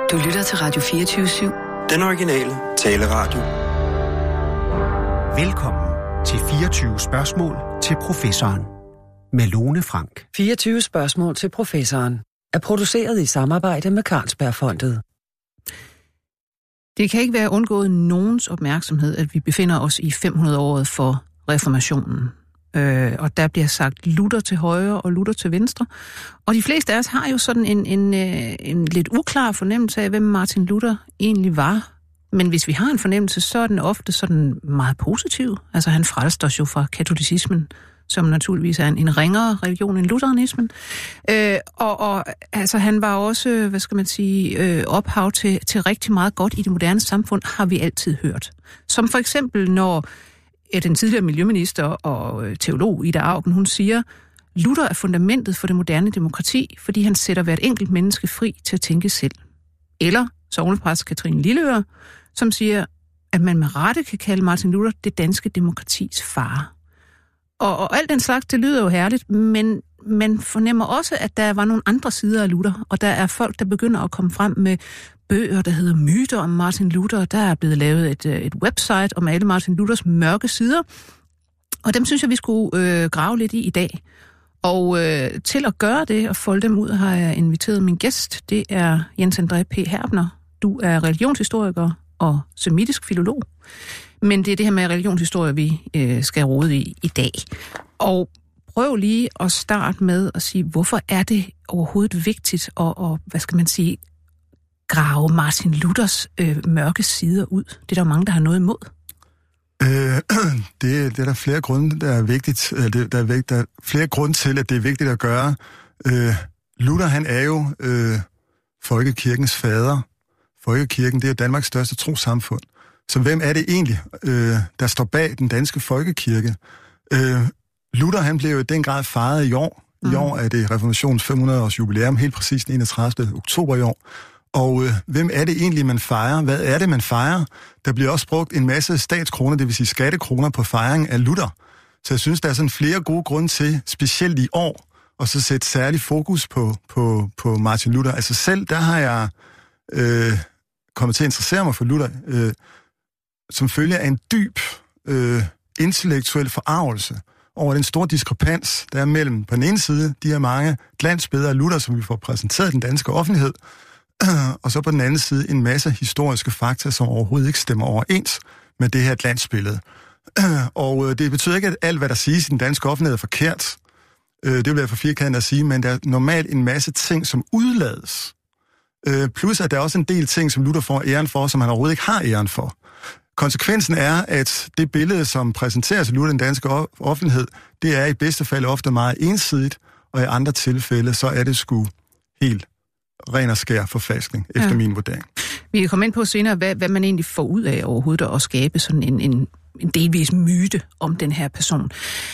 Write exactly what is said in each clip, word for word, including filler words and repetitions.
Du lytter til Radio fireogtyve syv. Den originale taleradio. Velkommen til fireogtyve spørgsmål til professoren med Lone Frank. fireogtyve spørgsmål til professoren er produceret i samarbejde med Carlsbergfondet. Det kan ikke være undgået nogens opmærksomhed, at vi befinder os i fem hundrede-året for reformationen. Øh, og der bliver sagt Luther til højre og Luther til venstre. Og de fleste af os har jo sådan en, en, en lidt uklar fornemmelse af, hvem Martin Luther egentlig var. Men hvis vi har en fornemmelse, så er den ofte sådan meget positiv. Altså han frelste os jo fra katolicismen, som naturligvis er en, en ringere religion end lutheranismen. Øh, og, og altså han var også, hvad skal man sige, øh, ophav til, til rigtig meget godt i det moderne samfund, har vi altid hørt. Som for eksempel, når den tidligere miljøminister og teolog Ida Auken, hun siger, Luther er fundamentet for det moderne demokrati, fordi han sætter hvert enkelt menneske fri til at tænke selv. Eller sognepræst Katrine Lilleøre, som siger, at man med rette kan kalde Martin Luther det danske demokratis far. Og, og alt den slags, det lyder jo herligt, men man fornemmer også, at der var nogle andre sider af Luther, og der er folk, der begynder at komme frem med bøger, der hedder Myter om Martin Luther. Der er blevet lavet et, et website om alle Martin Luthers mørke sider, og dem synes jeg, vi skulle øh, grave lidt i i dag. Og øh, til at gøre det og folde dem ud, har jeg inviteret min gæst. Det er Jens André P. Herbner. Du er religionshistoriker og semitisk filolog. Men det er det her med religionshistorie, vi øh, skal rode i i dag. Og prøv lige at starte med at sige, hvorfor er det overhovedet vigtigt at, og, hvad skal man sige, grave Martin Luthers øh, mørke sider ud? Det er der mange, der har noget imod. Øh, det, det er der flere grunde, der er vigtigt. Det, der, er vigtigt der er flere grunde til, at det er vigtigt at gøre. Øh, Luther, han er jo øh, folkekirkens fader. Folkekirken, det er Danmarks største trossamfund. Så hvem er det egentlig, øh, der står bag den danske folkekirke? Øh, Luther, han blev jo i den grad fejret i år. I mm. år er det reformationens fem hundrede års jubilæum, helt præcis den enogtredivte oktober i år. Og øh, hvem er det egentlig, man fejrer? Hvad er det, man fejrer? Der bliver også brugt en masse statskroner, det vil sige skattekroner, på fejring af Luther. Så jeg synes, der er sådan flere gode grunde til, specielt i år, at så sætte særlig fokus på, på, på Martin Luther. Altså selv, der har jeg øh, kommet til at interessere mig for Luther, øh, som følge af en dyb øh, intellektuel forarvelse over den store diskrepans, der er mellem på den ene side de her mange glansbilleder af Luther, som vi får præsenteret i den danske offentlighed, og så på den anden side en masse historiske fakta, som overhovedet ikke stemmer overens med det her glansbillede. Og det betyder ikke, at alt, hvad der siges i den danske offentlighed, er forkert. Det vil være for firkantet at sige, men der er normalt en masse ting, som udlades. Plus at der er også en del ting, som Luther får æren for, som han overhovedet ikke har æren for. Konsekvensen er, at det billede, som præsenteres af Luther i den danske offentlighed, det er i bedste fald ofte meget ensidigt, og i andre tilfælde, så er det sgu helt ren og skær forfalskning, efter ja. min vurdering. Vi kan komme ind på senere, hvad, hvad man egentlig får ud af overhovedet at skabe sådan en, en, en delvis myte om den her person.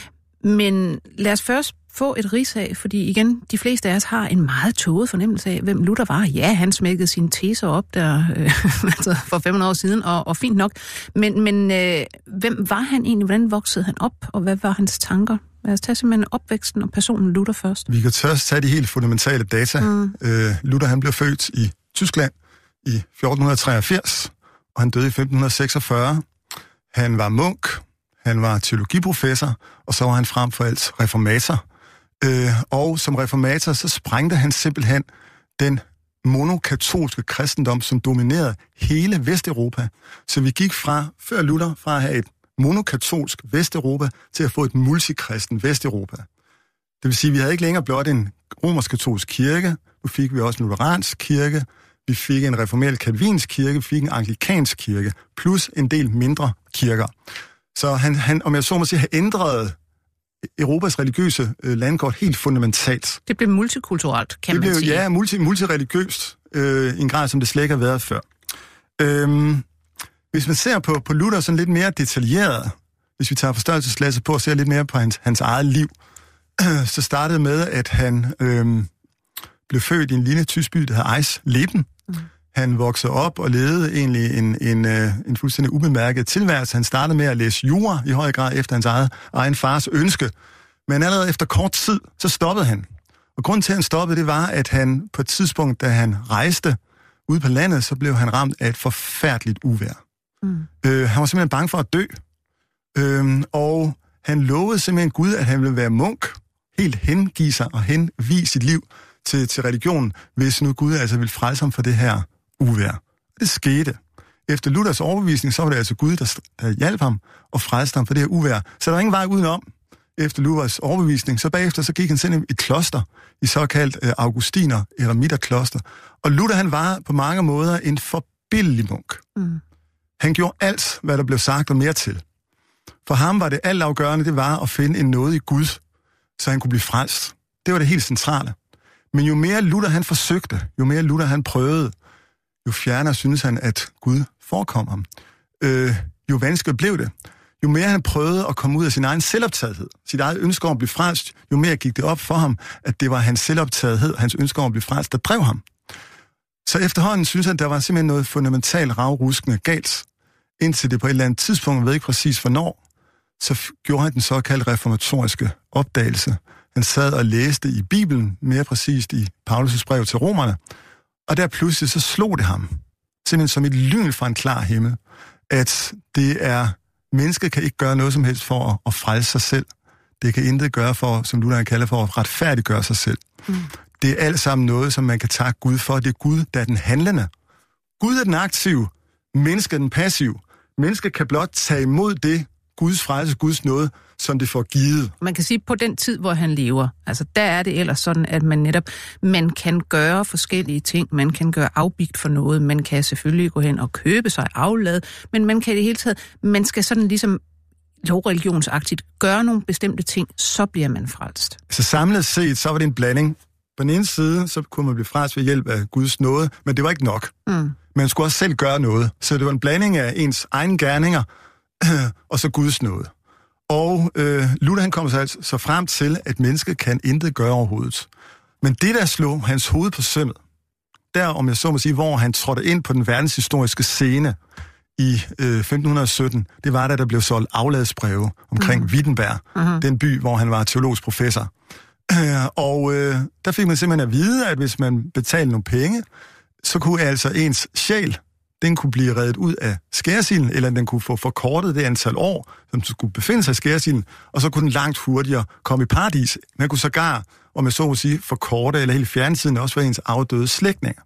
Men lad os først få et rids af, fordi igen, de fleste af os har en meget tåget fornemmelse af, hvem Luther var. Ja, han smækkede sine teser op der øh, altså for fem hundrede år siden, og, og fint nok. Men, men øh, hvem var han egentlig? Hvordan voksede han op, og hvad var hans tanker? Lad os tage simpelthen opvæksten og personen Luther først. Vi kan først tage de helt fundamentale data. Mm. Øh, Luther, han blev født i Tyskland i fjorten treogfirs, og han døde i femten seksogfyrre. Han var munk, han var teologiprofessor, og så var han frem for alt reformator. Øh, og som reformator, så sprængte han simpelthen den monokatolske kristendom, som dominerede hele Vesteuropa. Så vi gik fra, før Luther, fra at have et monokatolsk Vesteuropa til at få et multikristen Vesteuropa. Det vil sige, at vi havde ikke længere blot en romersk-katolsk kirke, nu fik vi også en lutheransk kirke, vi fik en reformeret kalvinsk kirke, vi fik en anglikansk kirke, plus en del mindre kirker. Så han, han om jeg så må sige, har ændret Europas religiøse øh, landkort helt fundamentalt. Det blev multikulturelt, kan det man blev, sige. Ja, multi, multireligiøst øh, i en grad, som det slet ikke har været før. Øhm, hvis man ser på, på Luther sådan lidt mere detaljeret, hvis vi tager forstørrelsesglasset på og ser lidt mere på hans, hans eget liv, øh, så startede med, at han øh, blev født i en lille tysk by, der hedder Eisleben. Mm. Han voksede op og levede egentlig en, en, en fuldstændig ubemærket tilværelse. Han startede med at læse jura i høj grad efter hans eget, egen fars ønske. Men allerede efter kort tid, så stoppede han. Og grunden til, at han stoppede, det var, at han på et tidspunkt, da han rejste ude på landet, så blev han ramt af et forfærdeligt uvejr. Mm. Øh, han var simpelthen bange for at dø. Øh, og han lovede simpelthen Gud, at han ville være munk, helt hengive sig og henvige sit liv til, til religionen, hvis nu Gud altså ville frelse ham for det her uvejr. Det skete. Efter Luthers overbevisning, så var det altså Gud, der, der hjalp ham og frelste ham for det her uvejr. Så der var ingen vej udenom efter Luthers overbevisning. Så bagefter så gik han simpelthen i kloster, i såkaldt øh, Augustiner- eremiterkloster. Og Luther, han var på mange måder en forbilledlig munk. Mm. Han gjorde alt, hvad der blev sagt og mere til. For ham var det altafgørende, det var at finde en nåde i Gud, så han kunne blive frelst. Det var det helt centrale. Men jo mere Luther han forsøgte, jo mere Luther han prøvede, jo fjernere synes han, at Gud forekom ham. Øh, jo vanskeligere blev det. Jo mere han prøvede at komme ud af sin egen selvoptagethed, sit eget ønske om at blive frelst, jo mere gik det op for ham, at det var hans selvoptagethed, hans ønske om at blive frelst, der drev ham. Så efterhånden synes han, at der var simpelthen noget fundamentalt ravruskende galt, indtil det på et eller andet tidspunkt, jeg ved ikke præcis hvornår, så gjorde han den såkaldte reformatoriske opdagelse. Han sad og læste i Bibelen, mere præcist i Paulus' brev til romerne, og der pludselig så slog det ham, simpelthen som et lyn fra en klar himmel, at det er, mennesket kan ikke gøre noget som helst for at, at frelse sig selv. Det kan intet gøre for, som Luther kalder for, at retfærdiggøre sig selv. Mm. Det er alt sammen noget, som man kan takke Gud for. Det er Gud, der er den handlende. Gud er den aktive, mennesket er den passive. Mennesket kan blot tage imod det, Guds frelse, Guds nåde, som det får givet. Man kan sige, at på den tid, hvor han lever, altså der er det ellers sådan, at man netop, man kan gøre forskellige ting, man kan gøre afbigt for noget, man kan selvfølgelig gå hen og købe sig aflad, men man kan i det hele taget, man skal sådan ligesom lovreligionsagtigt gøre nogle bestemte ting, så bliver man frelst. Så samlet set, så var det en blanding. På den ene side, så kunne man blive frelst ved hjælp af Guds nåde, men det var ikke nok. Mm. Man skulle også selv gøre noget. Så det var en blanding af ens egne gerninger, og så Guds nåde. Og øh, Luther han kom så altså så frem til, at mennesket kan intet gøre overhovedet. Men det, der slog hans hoved på sømmet, der, om jeg så må sige, hvor han trådte ind på den verdenshistoriske scene i øh, femten sytten, det var da der blev solgt afladsbreve omkring mm. Wittenberg, uh-huh. den by, hvor han var teologisk professor. Øh, og øh, der fik man simpelthen at vide, at hvis man betalte nogle penge, så kunne altså ens sjæl, den kunne blive reddet ud af skærsilden, eller den kunne få forkortet det antal år, som skulle befinde sig i skærsilden, og så kunne den langt hurtigere komme i paradis. Man kunne sågar, om jeg så må sige, forkorte eller helt fjernetiden også for ens afdøde slægtninger.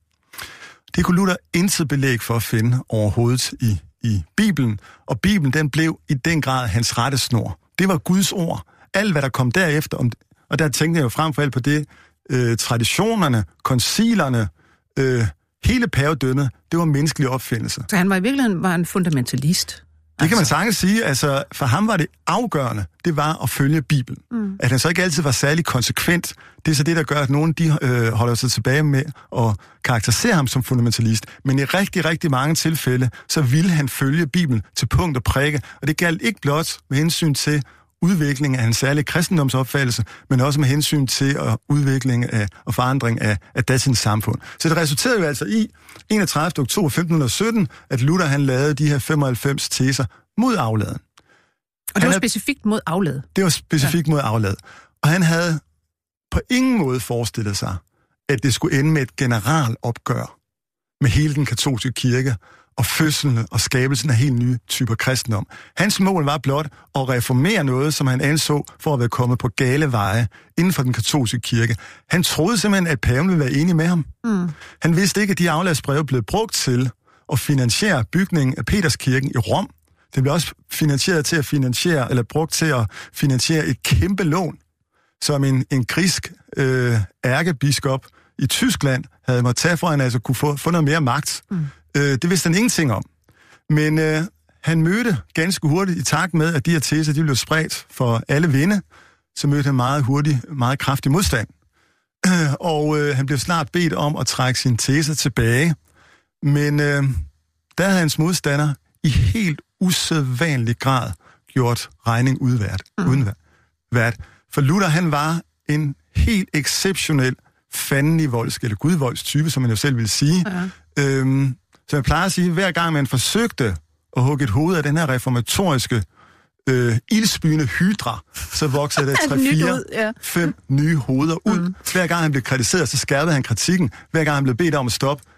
Det kunne Luther intet belæg for at finde overhovedet i, i Bibelen, og Bibelen den blev i den grad hans rettesnor. Det var Guds ord. Alt, hvad der kom derefter, om, og der tænkte jeg jo frem for alt på det, øh, traditionerne, koncilerne, øh, hele pavedømmet, det var menneskelig opfindelse. Så han var i virkeligheden var en fundamentalist? Det kan man sagtens sige. Altså, for ham var det afgørende, det var at følge Bibelen. Mm. At han så ikke altid var særlig konsekvent, det er så det, der gør, at nogen de, øh, holder sig tilbage med at karakterisere ham som fundamentalist. Men i rigtig, rigtig mange tilfælde, så ville han følge Bibelen til punkt og prikke. Og det galt ikke blot med hensyn til udvikling af en særlig kristendomsopfattelse, men også med hensyn til uh, udvikling af, og forandring af, af datidens samfund. Så det resulterede jo altså i enogtredivte oktober femten sytten, at Luther han lavede de her femoghalvfems teser mod afladen. Og det han var havde, specifikt mod aflad? Det var specifikt ja. mod aflad. Og han havde på ingen måde forestillet sig, at det skulle ende med et generalopgør med hele den katolske kirke, og fødslen og skabelsen af helt nye typer kristendom. Hans mål var blot at reformere noget, som han anså for at være kommet på gale veje inden for den katolske kirke. Han troede simpelthen, at paven ville være enig med ham. Mm. Han vidste ikke, at de afladsbreve blev brugt til at finansiere bygningen af Peterskirken i Rom. Det blev også finansieret til at finansiere, eller brugt til at finansiere et kæmpe lån, som en, en grisk øh, ærkebiskop i Tyskland havde måttet tage for, at han altså kunne få, få noget mere magt. Mm. Det vidste han ingenting om. Men øh, han mødte ganske hurtigt, i takt med, at de her teser de blev spredt for alle vinde, så mødte han meget hurtigt, meget kraftig modstand. Øh, og øh, han blev snart bedt om at trække sine teser tilbage. Men øh, der havde hans modstander i helt usædvanlig grad gjort regning udvært. Mm. Udenvært. For Luther, han var en helt exceptionel fandenivoldsk, eller gudvoldstype, som man jo selv ville sige. Ja. Øhm, Så jeg plejer at sige, at hver gang man forsøgte at hugge et hoved af den her reformatoriske øh, ildspyende hydra, så voksede der tre, fire, ja. fem nye hoveder ud. Mm. Hver gang han blev kritiseret, så skærpede han kritikken. Hver gang han blev bedt om at stoppe,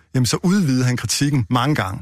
jamen så udvidede han kritikken mange gange.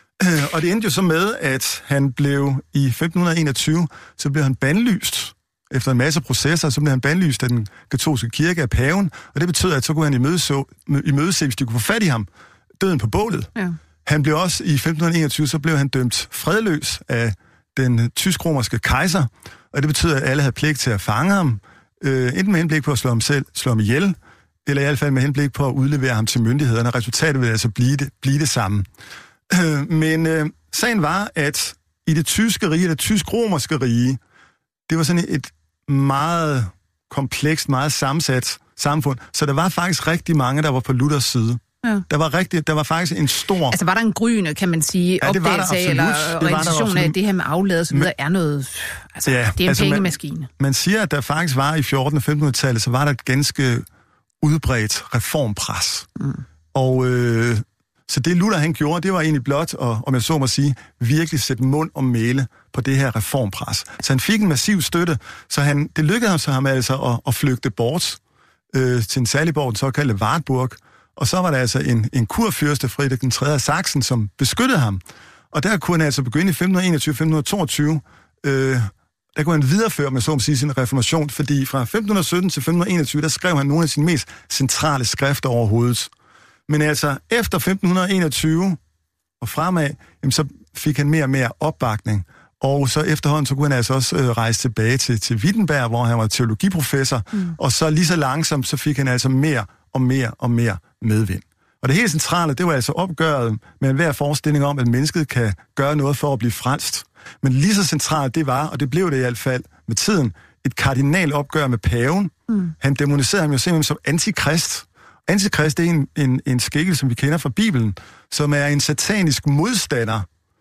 Og det endte jo så med, at han blev i femten enogtyve, så blev han bandlyst. Efter en masse processer, så blev han bandlyst af den katolske kirke af paven, og det betød, at så kunne han imødese, imødese hvis de kunne få fat i ham, døden på bålet. Ja. Han blev også i femten enogtyve, så blev han dømt fredløs af den tysk-romerske kejser, og det betød, at alle havde pligt til at fange ham, øh, enten med henblik på at slå ham selv, slå ham ihjel, eller i hvert fald med henblik på at udlevere ham til myndighederne. Resultatet ville altså blive det, blive det samme. Øh, men øh, sagen var, at i det tyske rige, det tysk-romerske rige, det var sådan et meget komplekst, meget sammensat samfund, så der var faktisk rigtig mange, der var på Luthers side. Ja. Der var rigtig, der var faktisk en stor... Altså var der en gryende, kan man sige, ja, opdagelse af, eller realisation af, at det her med aflad og så videre er noget... Altså, ja, det er en altså pengemaskine. Man, man siger, at der faktisk var i fjortende- og femtenhundredetallet, så var der et ganske udbredt reformpres. Mm. Og øh, så det Luther han gjorde, det var egentlig blot, og om jeg så må sige, virkelig sætte mund og mæle på det her reformpres. Så han fik en massiv støtte, så han, det lykkedes ham altså at, at flygte bort øh, til en særlig borg, den såkaldte Wartburg. Og så var der altså en, en kurfyrste, Frederik den tredje af Sachsen, som beskyttede ham. Og der kunne han altså begynde i femten enogtyve til femten toogtyve, øh, der kunne han videreføre, med så må sige, sin reformation, fordi fra femten sytten til femten enogtyve, der skrev han nogle af sine mest centrale skrifter overhovedet. Men altså, efter femten enogtyve og fremad, jamen, så fik han mere og mere opbakning. Og så efterhånden, så kunne han altså også øh, rejse tilbage til, til Wittenberg, hvor han var teologiprofessor. Mm. Og så lige så langsomt, så fik han altså mere og mere og mere medvind. Og det helt centrale, det var altså opgøret med enhver forestilling om, at mennesket kan gøre noget for at blive frelst. Men lige så centralt det var, og det blev det i hvert fald med tiden, et kardinal opgør med paven. Mm. Han demoniserede ham jo simpelthen som antikrist. Antikrist, det er en, en, en skikkelse, som vi kender fra Bibelen, som er en satanisk modstander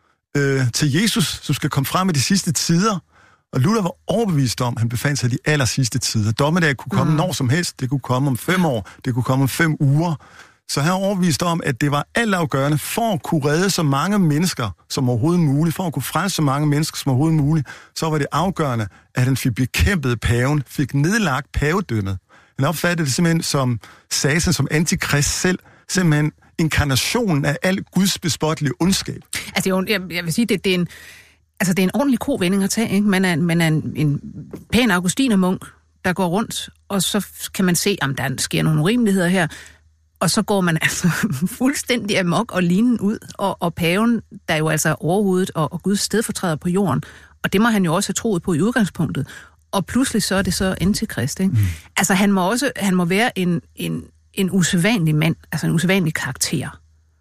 øh, til Jesus, som skal komme frem i de sidste tider. Og Luther var overbevist om, at han befandt sig i de aller sidste tider. Dommedag kunne komme mm. når som helst. Det kunne komme om fem år. Det kunne komme om fem uger. Så han var overbevist om, at det var altafgørende for at kunne redde så mange mennesker som overhovedet muligt, for at kunne frelse så mange mennesker som overhovedet muligt, så var det afgørende, at han fik bekæmpet paven, fik nedlagt pavedømmet. Han opfattede det simpelthen som Satan, som antikrist selv, simpelthen inkarnationen af al Guds bespottelige ondskab. Altså, jeg, jeg vil sige, det, det er en... Altså, det er en ordentlig kovending at tage, ikke? Man er, man er en, en pæn augustinermunk, der går rundt, og så kan man se, om der sker nogle urimeligheder her, og så går man altså fuldstændig amok og linen ud, og, og paven, der jo altså er overhovedet, og, og Guds stedfortræder på jorden, og det må han jo også have troet på i udgangspunktet, og pludselig så er det så antikrist, ikke? Mm. Altså, han må også, han må være en, en, en usædvanlig mand, altså en usædvanlig karakter.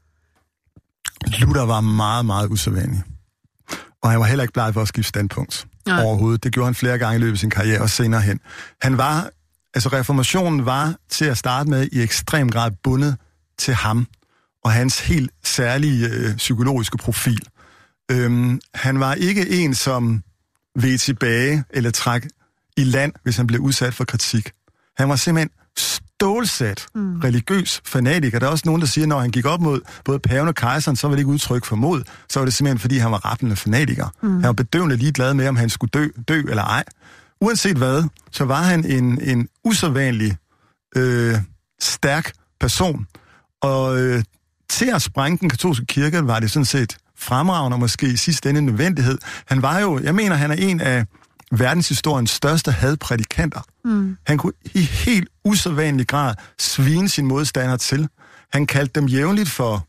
Luther var meget, meget usædvanlig. Og han var heller ikke bleg for at skifte standpunkt Nej. overhovedet. Det gjorde han flere gange i løbet af sin karriere, og senere hen. Han var, altså reformationen var til at starte med i ekstrem grad bundet til ham, og hans helt særlige øh, psykologiske profil. Øhm, han var ikke en, som veg tilbage eller træk i land, hvis han blev udsat for kritik. Han var simpelthen stålsat, mm. religiøs fanatiker. Der er også nogen, der siger, at når han gik op mod både paven og kejseren, så var det ikke udtryk for mod. Så var det simpelthen, fordi han var rappelende fanatiker. Mm. Han var bedøvende ligeglad med, om han skulle dø, dø eller ej. Uanset hvad, så var han en, en usædvanlig øh, stærk person. Og øh, til at sprænge den katolske kirke, var det sådan set fremragende, og måske i sidste ende en nødvendighed. Han var jo, jeg mener, han er en af verdenshistoriens største hadprædikanter. Mm. Han kunne i helt usædvanlig grad svine sine modstandere til. Han kaldte dem jævnligt for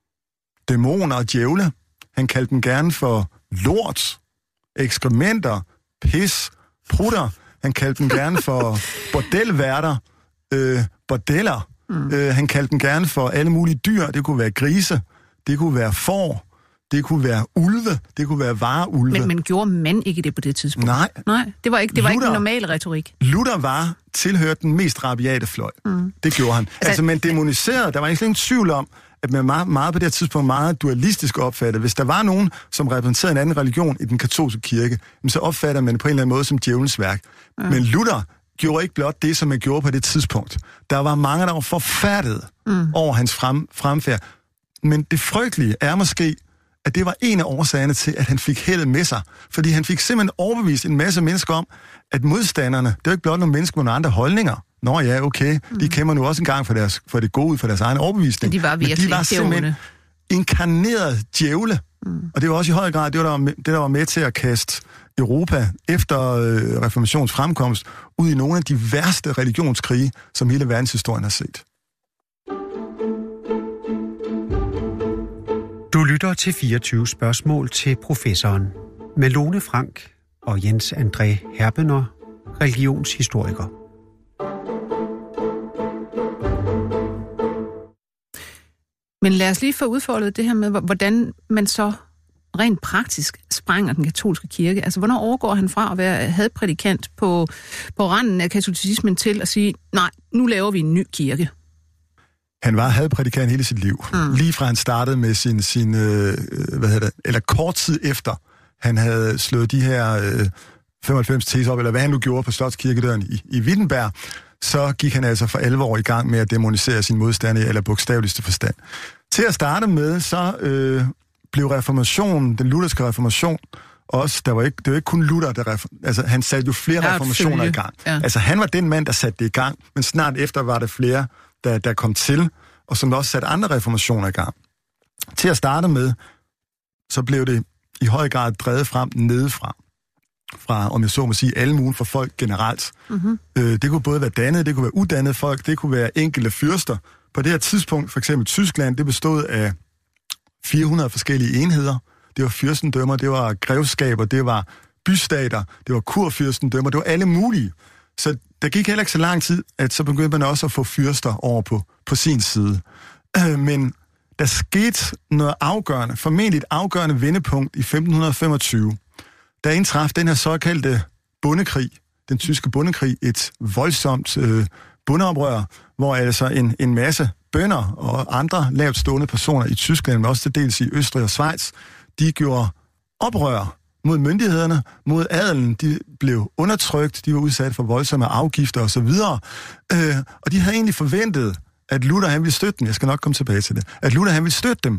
dæmoner og djævle. Han kaldte dem gerne for lort, ekskrementer, pis, prutter. Han kaldte dem gerne for bordelværter, øh, bordeller. Mm. Øh, han kaldte dem gerne for alle mulige dyr. Det kunne være grise, det kunne være får, det kunne være ulve, det kunne være vareulve. Men, men gjorde mænd ikke det på det tidspunkt? Nej. Nej, det var ikke, det var Luther, ikke en normal retorik. Luther var tilhørt den mest rabiate fløj. Mm. Det gjorde han. Altså, altså man demoniserede, der var ikke ingen tvivl om, at man meget, meget på det her tidspunkt meget dualistisk opfattede. Hvis der var nogen, som repræsenterede en anden religion i den katolske kirke, så opfatter man det på en eller anden måde som djævelens værk. Mm. Men Luther gjorde ikke blot det, som man gjorde på det tidspunkt. Der var mange, der var forfærdet mm. over hans frem, fremfærd. Men det frygtelige er måske, at det var en af årsagerne til, at han fik heldet med sig. Fordi han fik simpelthen overbevist en masse mennesker om, at modstanderne, det var ikke blot nogle mennesker med nogle andre holdninger. nå ja, okay, mm. de kæmper nu også engang for, deres, for det gode, for deres egen overbevisning. Men de var virkelig Men de var simpelthen inkarneret djævle. Mm. Og det var også i høj grad det, der var med, det, der var med til at kaste Europa efter øh, reformations fremkomst ud i nogle af de værste religionskrige, som hele verdenshistorien har set. Du lytter til fireogtyve spørgsmål til professoren med Lone Frank og Jens André Herbener, religionshistoriker. Men lad os lige få udfoldet det her med, hvordan man så rent praktisk sprænger den katolske kirke. Altså, hvornår overgår han fra at være hadprædikant på, på randen af katolicismen til at sige, nej, nu laver vi en ny kirke? Han var hadprædikant hele sit liv. Mm. Lige fra han startede med sin, sin øh, hvad hedder det, eller kort tid efter, han havde slået de her øh, femoghalvfems teser op, eller hvad han nu gjorde på Slotskirkedøren i, i Wittenberg, så gik han altså for alvor i gang med at dæmonisere sin modstander, eller bogstaveligste forstand. Til at starte med, så øh, blev reformationen, den lutherske reformation, også, der var ikke, det var ikke kun Luther, der reform, altså han satte jo flere ja, reformationer i gang. Ja. Altså han var den mand, der satte det i gang, men snart efter var der flere, der, der kom til, og som også satte andre reformationer i gang. Til at starte med, så blev det i høj grad drevet frem nedefra. Fra, om jeg så må sige, alle mulige for folk generelt. Mm-hmm. Øh, det kunne både være dannede, det kunne være uddannede folk, det kunne være enkelte fyrster. På det her tidspunkt, for eksempel Tyskland, det bestod af fire hundrede forskellige enheder. Det var fyrstendømmer, det var grevskaber, det var bystater, det var kurfyrstendømmer, det var alle mulige. Så der gik heller ikke så lang tid, at så begyndte man også at få fyrster over på, på sin side. Øh, men der skete noget afgørende, formentlig et afgørende vendepunkt i femten femogtyve. Der indtraf den her såkaldte bondekrig, den tyske bondekrig, et voldsomt øh, bondeoprør, hvor altså en, en masse bønder og andre lavt stående personer i Tyskland, men også til dels i Østrig og Schweiz, de gjorde oprør mod myndighederne, mod adelen. De blev undertrykt, de var udsat for voldsomme afgifter osv. Øh, og de havde egentlig forventet, at Luther han ville støtte dem. Jeg skal nok komme tilbage til det. At Luther han ville støtte dem.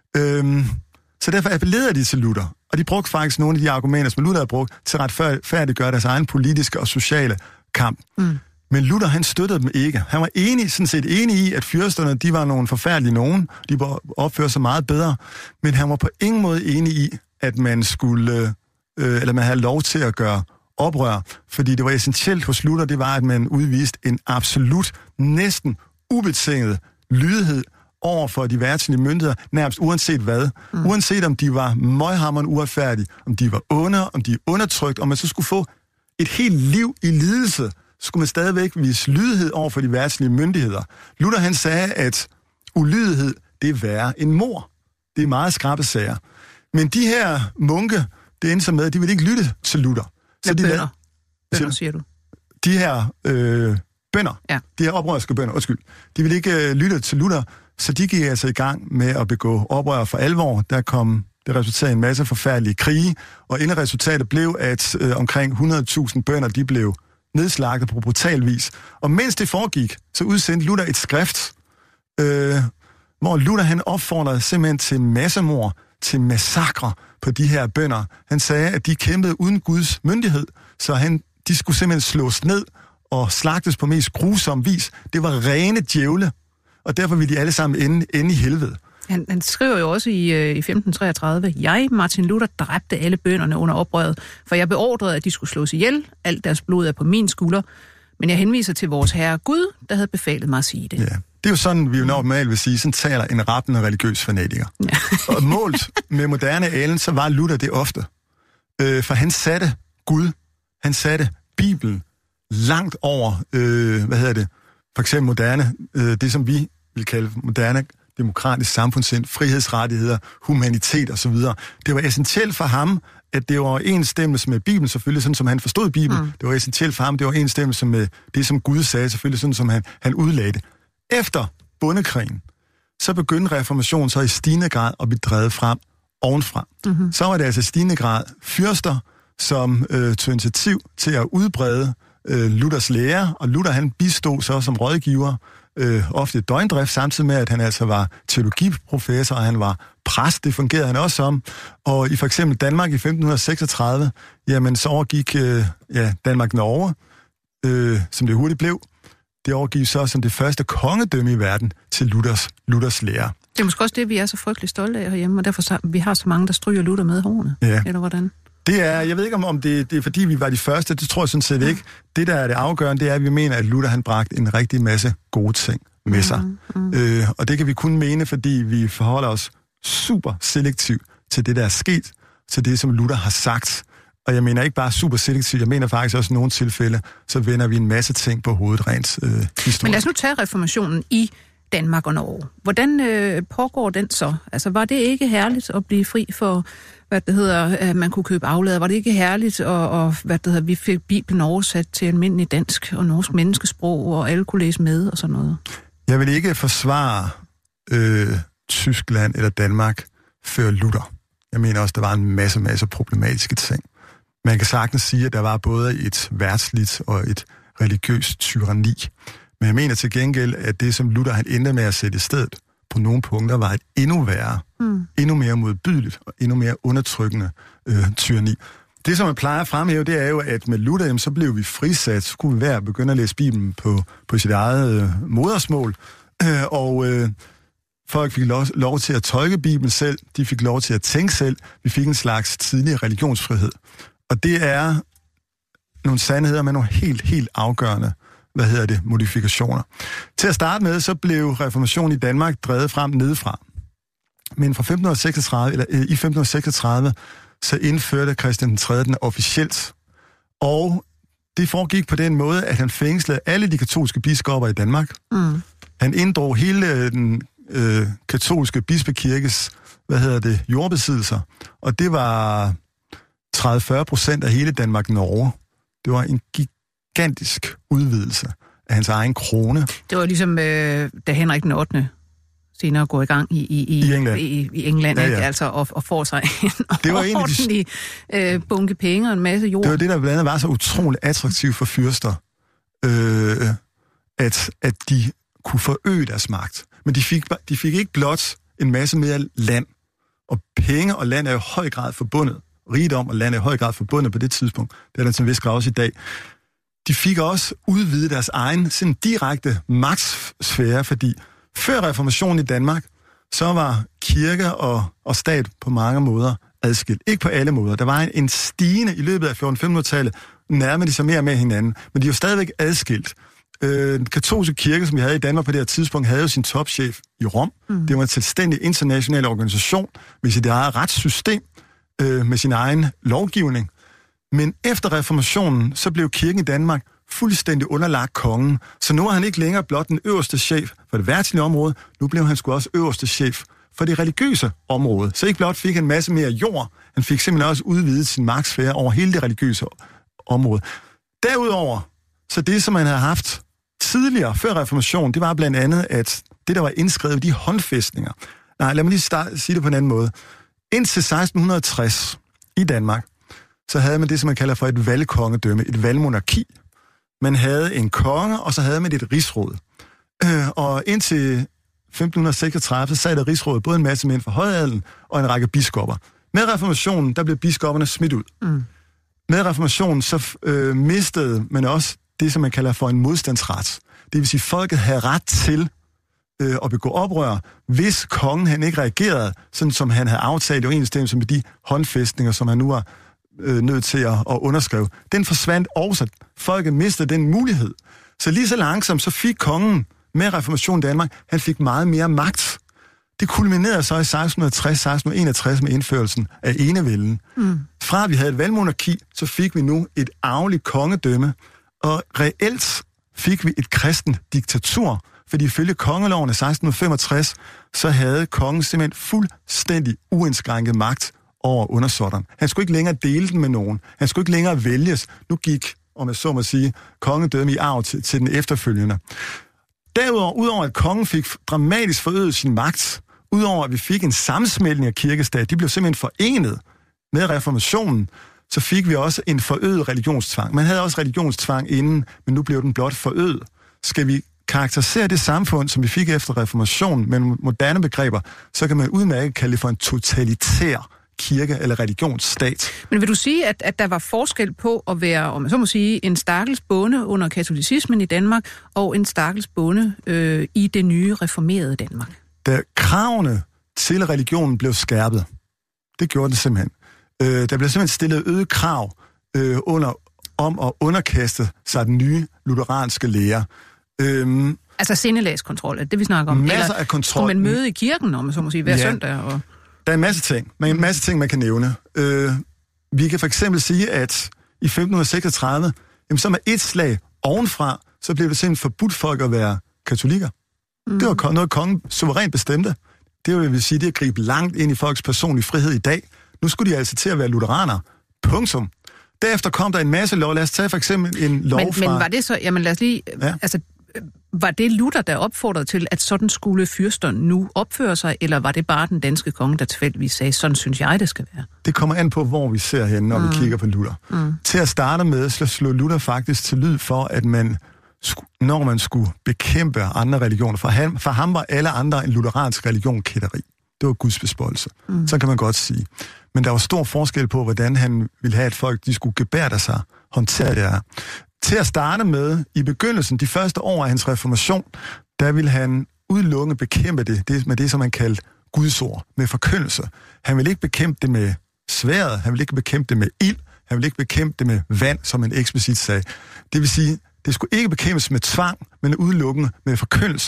Øh, så derfor appellerede de til Luther. Og de brugte faktisk nogle af de argumenter, som Luther havde brugt, til at retfærdiggøre deres egen politiske og sociale kamp. Mm. Men Luther, han støttede dem ikke. Han var enig, sådan set enig i, at fyrsterne, de var nogle forfærdelige nogen. De opførte sig meget bedre. Men han var på ingen måde enig i, at man skulle, øh, eller man havde lov til at gøre oprør. Fordi det var essentielt hos Luther, det var, at man udviste en absolut, næsten ubetinget lydighed over for de verdslige myndigheder, nærmest uanset hvad. Mm. Uanset om de var møghamrende uretfærdige, om de var onde, om de er undertrykt, om man så skulle få et helt liv i lidelse, skulle man stadigvæk vise lydighed over for de verdslige myndigheder. Luther han sagde, at ulydighed, det er værre end mord. Det er meget skrappe sager. Men de her munke, det endte så med, at de ville ikke lytte til Luther. Så de bønder. Lavede, Bønder, siger du. De her øh, bønder, ja. de her oprørske bønder, undskyld, de ville ikke øh, lytte til Luther, så de gik altså i gang med at begå oprør for alvor. Der kom det resulterede i en masse forfærdelige krige, og inden resultatet blev, at øh, omkring hundrede tusind bønder, de blev nedslagtet på brutal vis. Og mens det foregik, så udsendte Luther et skrift, øh, hvor Luther han opfordrede simpelthen til massemord, til massakre på de her bønder. Han sagde, at de kæmpede uden Guds myndighed, så han, de skulle simpelthen slås ned og slagtes på mest grusom vis. Det var rene djævle, og derfor ville de alle sammen ende, ende i helvede. Han, han skriver jo også i, øh, i femten treogtredive, jeg, Martin Luther, dræbte alle bønderne under oprøret, for jeg beordrede, at de skulle slås ihjel. Alt deres blod er på min skulder. Men jeg henviser til vores herre Gud, der havde befalet mig at sige det. Ja. Det er jo sådan, vi jo normalt vil sige, sådan taler en rappende religiøs fanatiker. Ja. Og målt med moderne alen, så var Luther det ofte. Øh, for han satte Gud, han satte Bibelen langt over, øh, hvad hedder det, for eksempel moderne, øh, det som vi vil kalde moderne demokratisk samfundssind, frihedsrettigheder, humanitet osv. Det var essentielt for ham, at det var overensstemmelse med Bibelen, selvfølgelig sådan, som han forstod Bibelen. Mm. Det var essentielt for ham, det var overensstemmelse med det, som Gud sagde, selvfølgelig sådan, som han, han udlagde det. Efter bondekrigen, så begyndte reformationen så i stigende grad at blive drevet frem ovenfra. Mm-hmm. Så var det altså i stigende grad fyrster, som øh, tog initiativ til at udbrede øh, Luthers lære, og Luther han bistod så som rådgiver, øh, ofte døgndrift, samtidig med, at han altså var teologiprofessor, og han var præst, det fungerede han også som. Og i for eksempel Danmark i femten seksogtredive, jamen så overgik øh, ja, Danmark-Norge, øh, som det hurtigt blev, det overgives så som det første kongedømme i verden til Luthers, Luthers lære. Det er måske også det, vi er så frygtelig stolte af herhjemme, og derfor så, vi har så mange, der stryger Luther med hårene, ja. Eller hvordan? Det er, jeg ved ikke om, om det, det er fordi, vi var de første, det tror jeg sådan set ikke. Det, der er det afgørende, det er, at vi mener, at Luther han bragte en rigtig masse gode ting med sig. Mm, mm. Øh, og det kan vi kun mene, fordi vi forholder os super selektivt til det, der er sket, til det, som Luther har sagt. Og jeg mener ikke bare super selektivt, jeg mener faktisk også i nogle tilfælde, så vender vi en masse ting på hovedet rent øh, historisk. Men lad os nu tage reformationen i Danmark og Norge. Hvordan øh, pågår den så? Altså, var det ikke herligt at blive fri for, hvad det hedder, at man kunne købe aflader? Var det ikke herligt, og, og hvad det hedder, vi fik Bibelen oversat til almindelig dansk og norsk menneskesprog, og alle kunne læse med og sådan noget? Jeg vil ikke forsvare øh, Tyskland eller Danmark før Luther. Jeg mener også, der var en masse, masse problematiske ting. Man kan sagtens sige, at der var både et værtsligt og et religiøst tyranni. Men jeg mener til gengæld, at det, som Luther han endte med at sætte i stedet, på nogle punkter var et endnu værre, mm. endnu mere modbydeligt og endnu mere undertrykkende øh, tyranni. Det, som man plejer at fremhæve, det er jo, at med Luther, jamen, så blev vi frisat, så kunne vi hver begynde at læse Bibelen på, på sit eget øh, modersmål. Øh, og øh, folk fik lov, lov til at tolke Bibelen selv, de fik lov til at tænke selv. Vi fik en slags tidlig religionsfrihed. Og det er nogle sandheder med nogle helt, helt afgørende, hvad hedder det, modifikationer. Til at starte med, så blev reformationen i Danmark drevet frem nedefra. Men fra femten seksogtredive, eller, øh, i femten seksogtredive, så indførte Christian den tredje den officielt. Og det foregik på den måde, at han fængslede alle de katolske biskopper i Danmark. Mm. Han inddrog hele den øh, katolske bispekirkes, hvad hedder det, jordbesiddelser. Og det var tredive til fyrre procent af hele Danmark-Norge. Det var en gigantisk udvidelse af hans egen krone. Det var ligesom, øh, da Henrik den ottende senere går i gang i, i, i, I England, i, i England ja, ja. Ikke? Altså, og, og får sig en det var ordentlig de... øh, bunke penge og en masse jord. Det var det, der blandt andet var så utroligt attraktivt for fyrster, øh, at, at de kunne forøge deres magt. Men de fik, de fik ikke blot en masse mere land. Og penge og land er jo i høj grad forbundet. Rigdom og land er i høj grad forbundet på det tidspunkt. Det er der til en vis grad også i dag. De fik også udvidet deres egen sådan direkte magtsfære, fordi før reformationen i Danmark, så var kirke og, og stat på mange måder adskilt. Ikke på alle måder. Der var en, en stigende i løbet af fjorten-femtenhundredetallet, nærmede de sig mere og mere hinanden, men de er jo stadigvæk adskilt. Øh, den katolske kirke, som vi havde i Danmark på det her tidspunkt, havde jo sin topchef i Rom. Mm. Det var en selvstændig international organisation med sit eget retssystem, øh, med sin egen lovgivning. Men efter reformationen, så blev kirken i Danmark fuldstændig underlagt kongen. Så nu er han ikke længere blot den øverste chef for det verdslige område, nu blev han sgu også øverste chef for det religiøse område. Så ikke blot fik han en masse mere jord, han fik simpelthen også udvidet sin magtsfære over hele det religiøse område. Derudover, så det, som man havde haft tidligere, før reformationen, det var blandt andet, at det, der var indskrevet i de håndfæstninger. Nej, lad mig lige starte, sige det på en anden måde. Indtil seksten tres i Danmark, så havde man det, som man kalder for et valgkongedømme, et valgmonarki. Man havde en konge, og så havde man et rigsråd. Øh, og indtil femten seksogtredive, så sad der rigsrådet både en masse mænd fra højadelen og en række biskopper. Med reformationen, der blev biskopperne smidt ud. Mm. Med reformationen, så øh, mistede man også det, som man kalder for en modstandsret. Det vil sige, at folket havde ret til øh, at begå oprør, hvis kongen han ikke reagerede, sådan som han havde aftalt i overensstemmelse med de håndfæstninger, som han nu var øh, nødt til at, at underskrive. Den forsvandt også. Folket mistede den mulighed. Så lige så langsomt, så fik kongen med reformationen i Danmark, han fik meget mere magt. Det kulminerede så i seksten tres til seksten enogtres med indførelsen af enevælden. Mm. Fra at vi havde et valgmonarki, så fik vi nu et arveligt kongedømme, og reelt fik vi et kristent diktatur, fordi ifølge kongeloven af seksten femogtres, så havde kongen simpelthen fuldstændig uindskrænket magt over undersåtteren. Han skulle ikke længere dele den med nogen. Han skulle ikke længere vælges. Nu gik, om jeg så må sige, kongedømme i arv til, til den efterfølgende. Derudover, udover at kongen fik dramatisk forøget sin magt, udover at vi fik en sammensmeltning af kirkestat, de blev simpelthen forenet med reformationen, så fik vi også en forøget religionstvang. Man havde også religionstvang inden, men nu blev den blot forøget. Skal vi karakterisere det samfund, som vi fik efter reformationen med moderne begreber, så kan man udmærket kalde det for en totalitær kirke eller religionsstat. Men vil du sige, at, at der var forskel på at være, om man så må sige, en stakkels bonde under katolicismen i Danmark, og en stakkels bonde øh, i det nye reformerede Danmark? Da kravene til religionen blev skærpet, det gjorde det simpelthen. Øh, der blev simpelthen stillet øget krav øh, under, om at underkaste sig den nye lutheranske lære. Øhm, altså sindelagskontrol, er det vi snakker om? Masser Eller af kontrol. skulle man møde i kirken, om man så må sige, hver ja, søndag? Og... Der er en masse ting. En masse ting, man kan nævne. Øh, vi kan for eksempel sige, at i femten seksogtredive, jamen, så med et slag ovenfra, så blev det simpelthen forbudt folk at være katolikker. Mm. Det var noget, kongen suverænt bestemte. Det vil sige, det er at gribe langt ind i folks personlige frihed i dag. Nu skulle de altså til at være lutheraner. Punktum. Derefter kom der en masse lov. Lad os tage for eksempel en lov men, fra... Men var det så... Jamen lad os lige... Ja. Altså, var det Luther, der opfordrede til, at sådan skulle fyrsterne nu opføre sig, eller var det bare den danske konge, der tilfældigvis sagde, sådan synes jeg, det skal være? Det kommer an på, hvor vi ser hen, når mm. vi kigger på Luther. Mm. Til at starte med, så slog Luther faktisk til lyd for, at man, når man skulle bekæmpe andre religioner, for ham, for ham var alle andre en lutheransk religion kætteri. Det var Guds bespottelse. Mm. Så kan man godt sige. Men der var stor forskel på, hvordan han ville have, at folk de skulle gebærde sig, håndtere det her. Til at starte med, i begyndelsen, de første år af hans reformation, der ville han udelukkende bekæmpe det, det med det, som han kaldte Guds ord, med forkyndelse. Han ville ikke bekæmpe det med sværdet, han ville ikke bekæmpe det med ild, han ville ikke bekæmpe det med vand, som han eksplicit sagde. Det vil sige, det skulle ikke bekæmpes med tvang, men udelukkende med forkyndelse.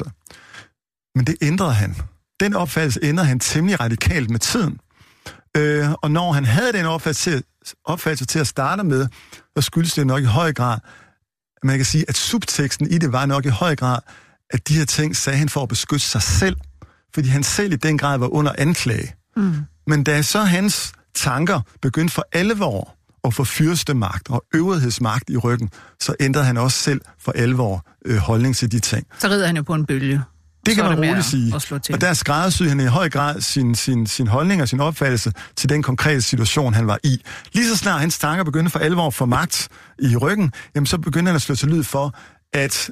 Men det ændrede han. Den opfattelse ændrede han temmelig radikalt med tiden. Øh, og når han havde den opfattelse, opfattelse til at starte med, så skyldes det nok i høj grad, man kan sige, at subteksten i det var nok i høj grad, at de her ting sagde han for at beskytte sig selv, fordi han selv i den grad var under anklage. Mm. Men da så hans tanker begyndte for alvor at få fyrstemagt og øvrighedsmagt i ryggen, så ændrede han også selv for alvor øh, holdning til de ting. Så rider han jo på en bølge. Det kan man roligt sige. Og der skræddersyede han i høj grad sin, sin, sin holdning og sin opfattelse til den konkrete situation, han var i. Lige så snart hans tanker begyndte for alvor at få magt i ryggen, jamen så begyndte han at slå til lyd for, at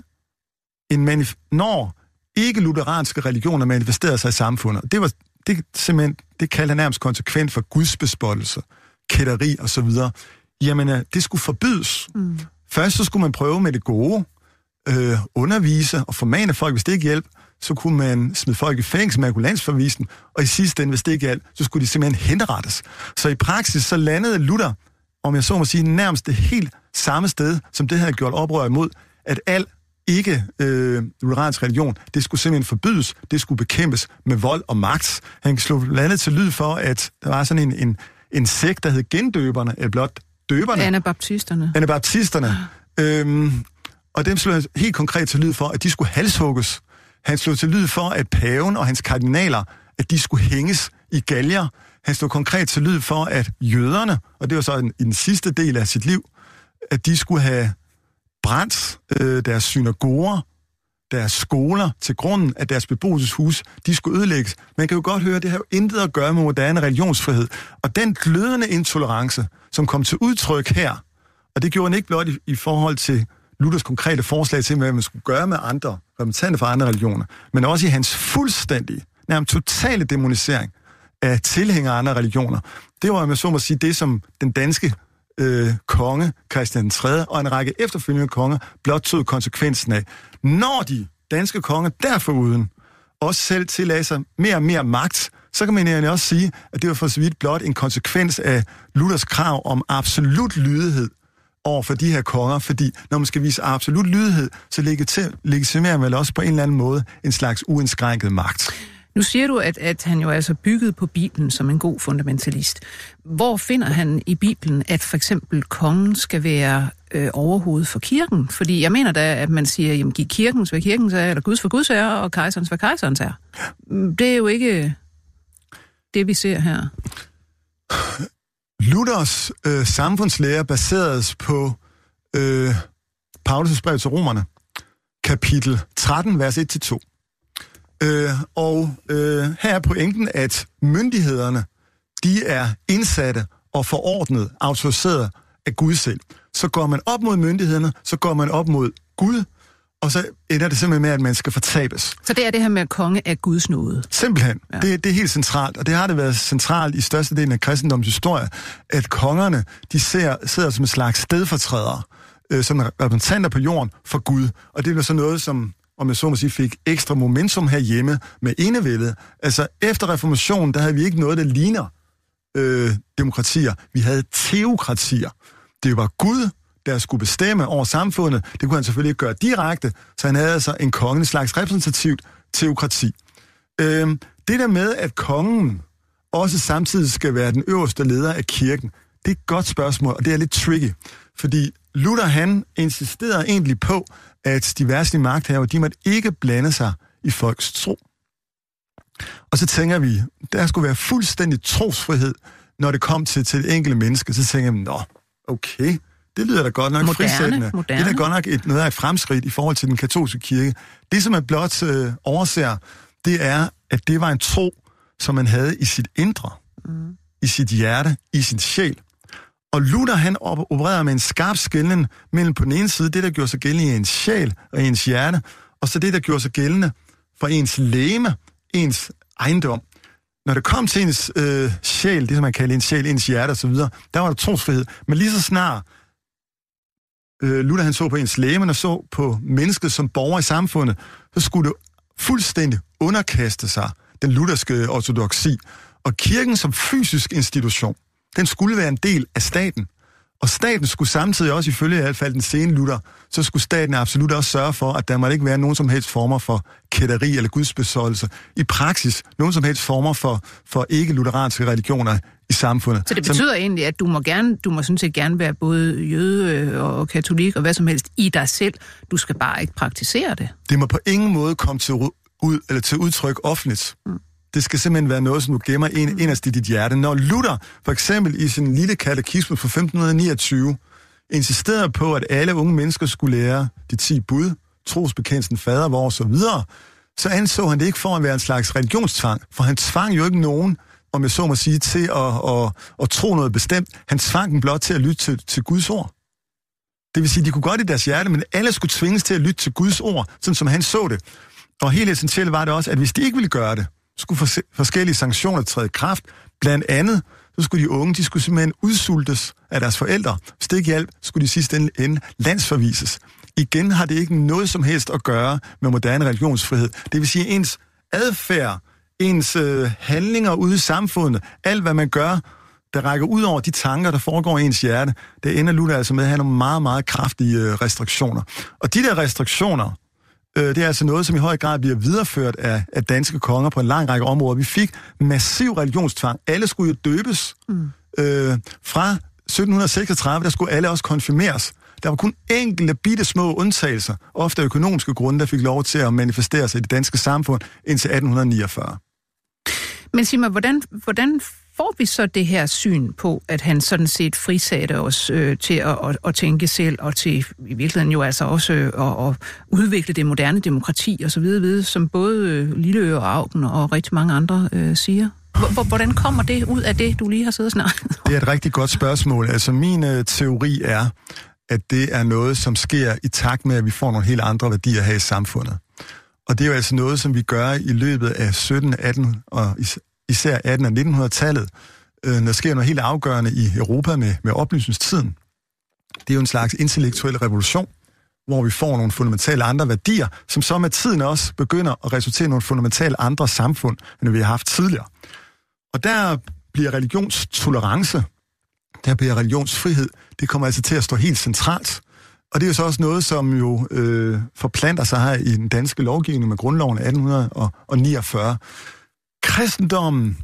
en manif- når ikke-lutheranske religioner manifesterede sig i samfundet, det var det, simpelthen, det kaldte han nærmest konsekvent for gudsbespottelse, kætteri og så videre, jamen det skulle forbydes. Mm. Først så skulle man prøve med det gode, øh, undervise og formane folk, hvis det ikke hjælp, så kunne man smide folk i fængsel med landsforvisen, og i sidste ende, hvis det ikke hjalp, så skulle de simpelthen henrettes. Så i praksis, så landede Luther, om jeg så må sige, nærmest det helt samme sted, som det havde gjort oprør imod, at al ikke øh, lutheransk religion, det skulle simpelthen forbydes, det skulle bekæmpes med vold og magt. Han slog landet til lyd for, at der var sådan en, en, en sekt, der hed gendøberne, eller blot døberne. Anabaptisterne. Anabaptisterne. Øhm, og dem slog han helt konkret til lyd for, at de skulle halshugges. Han slog til lyd for, at paven og hans kardinaler, at de skulle hænges i galger. Han slog konkret til lyd for, at jøderne, og det var så i den sidste del af sit liv, at de skulle have brændt øh, deres synagoger, deres skoler til grunden, at deres beboelseshus, de skulle ødelægges. Man kan jo godt høre, at det har jo intet at gøre med moderne religionsfrihed. Og den glødende intolerance, som kom til udtryk her, og det gjorde han ikke blot i, i forhold til Luthers konkrete forslag til, hvad man skulle gøre med andre repræsentanter fra andre religioner, men også i hans fuldstændige, nærmest totale demonisering af tilhængere af andre religioner. Det var, man så må sige, det som den danske øh, konge, Christian den tredje, og en række efterfølgende konger, blot tog konsekvensen af. Når de danske konger derforuden også selv tillagde sig mere og mere magt, så kan man egentlig også sige, at det var for så vidt blot en konsekvens af Luthers krav om absolut lydighed over for de her konger, fordi når man skal vise absolut lydighed, så legitimerer man vel også på en eller anden måde en slags uindskrænket magt. Nu siger du, at, at han jo er altså bygget på Bibelen som en god fundamentalist. Hvor finder han i Bibelen, at for eksempel kongen skal være øh, overhovedet for kirken? Fordi jeg mener da, at man siger, jamen giv kirkens hvad kirkens er, eller Guds for Guds er, og kejserens hvad kejserens er. Det er jo ikke det, vi ser her. Luthers øh, samfundslære baseredes på øh, Paulus' brev til romerne, kapitel tretten, vers et til to. Øh, og øh, her er pointen, at myndighederne, de er indsatte og forordnet, autoriseret af Gud selv. Så går man op mod myndighederne, så går man op mod Gud, og så ender det simpelthen med, at man skal fortabes. Så det er det her med, at konge er Guds nåde? Simpelthen. Ja. Det, det er helt centralt, og det har det været centralt i størstedelen af kristendommens historie, at kongerne, de ser, sidder som en slags stedfortrædere, øh, som repræsentanter på jorden for Gud. Og det er så noget, som, om jeg så må sige, fik ekstra momentum herhjemme med enevældet. Altså, efter reformationen, der havde vi ikke noget, der ligner øh, demokratier. Vi havde teokratier. Det var Gud, der skulle bestemme over samfundet. Det kunne han selvfølgelig ikke gøre direkte, så han havde altså en konge, en slags repræsentativt teokrati. Øhm, det der med, at kongen også samtidig skal være den øverste leder af kirken, det er et godt spørgsmål, og det er lidt tricky. Fordi Luther, han insisterede egentlig på, at de verdslige magthavere, de måtte ikke blande sig i folks tro. Og så tænker vi, der skulle være fuldstændig trosfrihed, når det kom til, til det enkelte menneske. Så tænker vi, nå, okay, det lyder da godt nok moderne, frisættende. Moderne. Det er da godt nok et, noget af et fremskridt i forhold til den katolske kirke. Det, som man blot øh, overser, det er, at det var en tro, som man havde i sit indre, mm. i sit hjerte, i sin sjæl. Og Luther, han opererer med en skarp skelnen mellem på den ene side det, der gjorde sig gældende i ens sjæl og ens hjerte, og så det, der gjorde sig gældende for ens legeme, ens ejendom. Når det kom til ens øh, sjæl, det som man kalder ens sjæl, ens hjerte osv., der var der trosfrihed. Men lige så snart øh, Luther, han så på ens legeme og så på mennesket som borger i samfundet, så skulle det fuldstændig underkaste sig den lutherske ortodoksi. Og kirken som fysisk institution, den skulle være en del af staten. Og staten skulle samtidig også, ifølge i hvert fald den sene Luther, så skulle staten absolut også sørge for, at der måtte ikke være nogen som helst former for kætteri eller gudsbesoldelse. I praksis, nogen som helst former for, for ikke-lutheranske religioner i samfundet. Så det betyder som, egentlig, at du må gerne, du må sådan set gerne være både jøde og katolik og hvad som helst i dig selv. Du skal bare ikke praktisere det. Det må på ingen måde komme til, ud, eller til udtryk offentligt. Mm. Det skal simpelthen være noget, som du gemmer en, inderst i dit hjerte. Når Luther, for eksempel i sin lille katekisme fra femten niogtyve, insisterede på, at alle unge mennesker skulle lære de ti bud, trosbekendelsen, fader vor og så videre, så anså han det ikke for at være en slags religionstvang, for han tvang jo ikke nogen, om jeg så må sige, til at, at, at tro noget bestemt. Han tvang dem blot til at lytte til, til Guds ord. Det vil sige, de kunne godt i deres hjerte, men alle skulle tvinges til at lytte til Guds ord, sådan som han så det. Og helt essentielt var det også, at hvis de ikke ville gøre det, skulle forskellige sanktioner træde i kraft. Blandt andet, så skulle de unge, de skulle simpelthen udsultes af deres forældre. Hvis det ikke hjalp, skulle de sidste ende landsforvises. Igen har det ikke noget som helst at gøre med moderne religionsfrihed. Det vil sige, ens adfærd, ens øh, handlinger ude i samfundet, alt hvad man gør, der rækker ud over de tanker, der foregår i ens hjerte, det ender Luther altså med at have nogle meget, meget kraftige øh, restriktioner. Og de der restriktioner, det er altså noget, som i høj grad bliver videreført af, af danske konger på en lang række områder. Vi fik massiv religionstvang. Alle skulle jo døbes. Mm. Øh, fra sytten seksogtredive, der skulle alle også konfirmeres. Der var kun enkelte bitte små undtagelser, ofte økonomiske grunde, der fik lov til at manifestere sig i det danske samfund indtil atten niogfyrre. Men sig mig, hvordan, hvordan får vi så det her syn på, at han sådan set frisatte os øh, til at, at, at tænke selv, og til i virkeligheden jo altså også øh, at, at udvikle det moderne demokrati og så videre, som både øh, Lilleøre og Augen og rigtig mange andre øh, siger? Hvordan kommer det ud af det, du lige har siddet og snakket? Det er et rigtig godt spørgsmål. Altså min øh, teori er, at det er noget, som sker i takt med, at vi får nogle helt andre værdier her i samfundet. Og det er jo altså noget, som vi gør i løbet af sytten, atten og især atten- og nittenhundredetallet, øh, når der sker noget helt afgørende i Europa med, med oplysningstiden. Det er jo en slags intellektuel revolution, hvor vi får nogle fundamentale andre værdier, som så med tiden også begynder at resultere i nogle fundamentale andre samfund, end vi har haft tidligere. Og der bliver religionstolerance, der bliver religionsfrihed, det kommer altså til at stå helt centralt. Og det er jo så også noget, som jo øh, forplanter sig her i den danske lovgivning med grundloven af atten niogfyrre. Kristendommen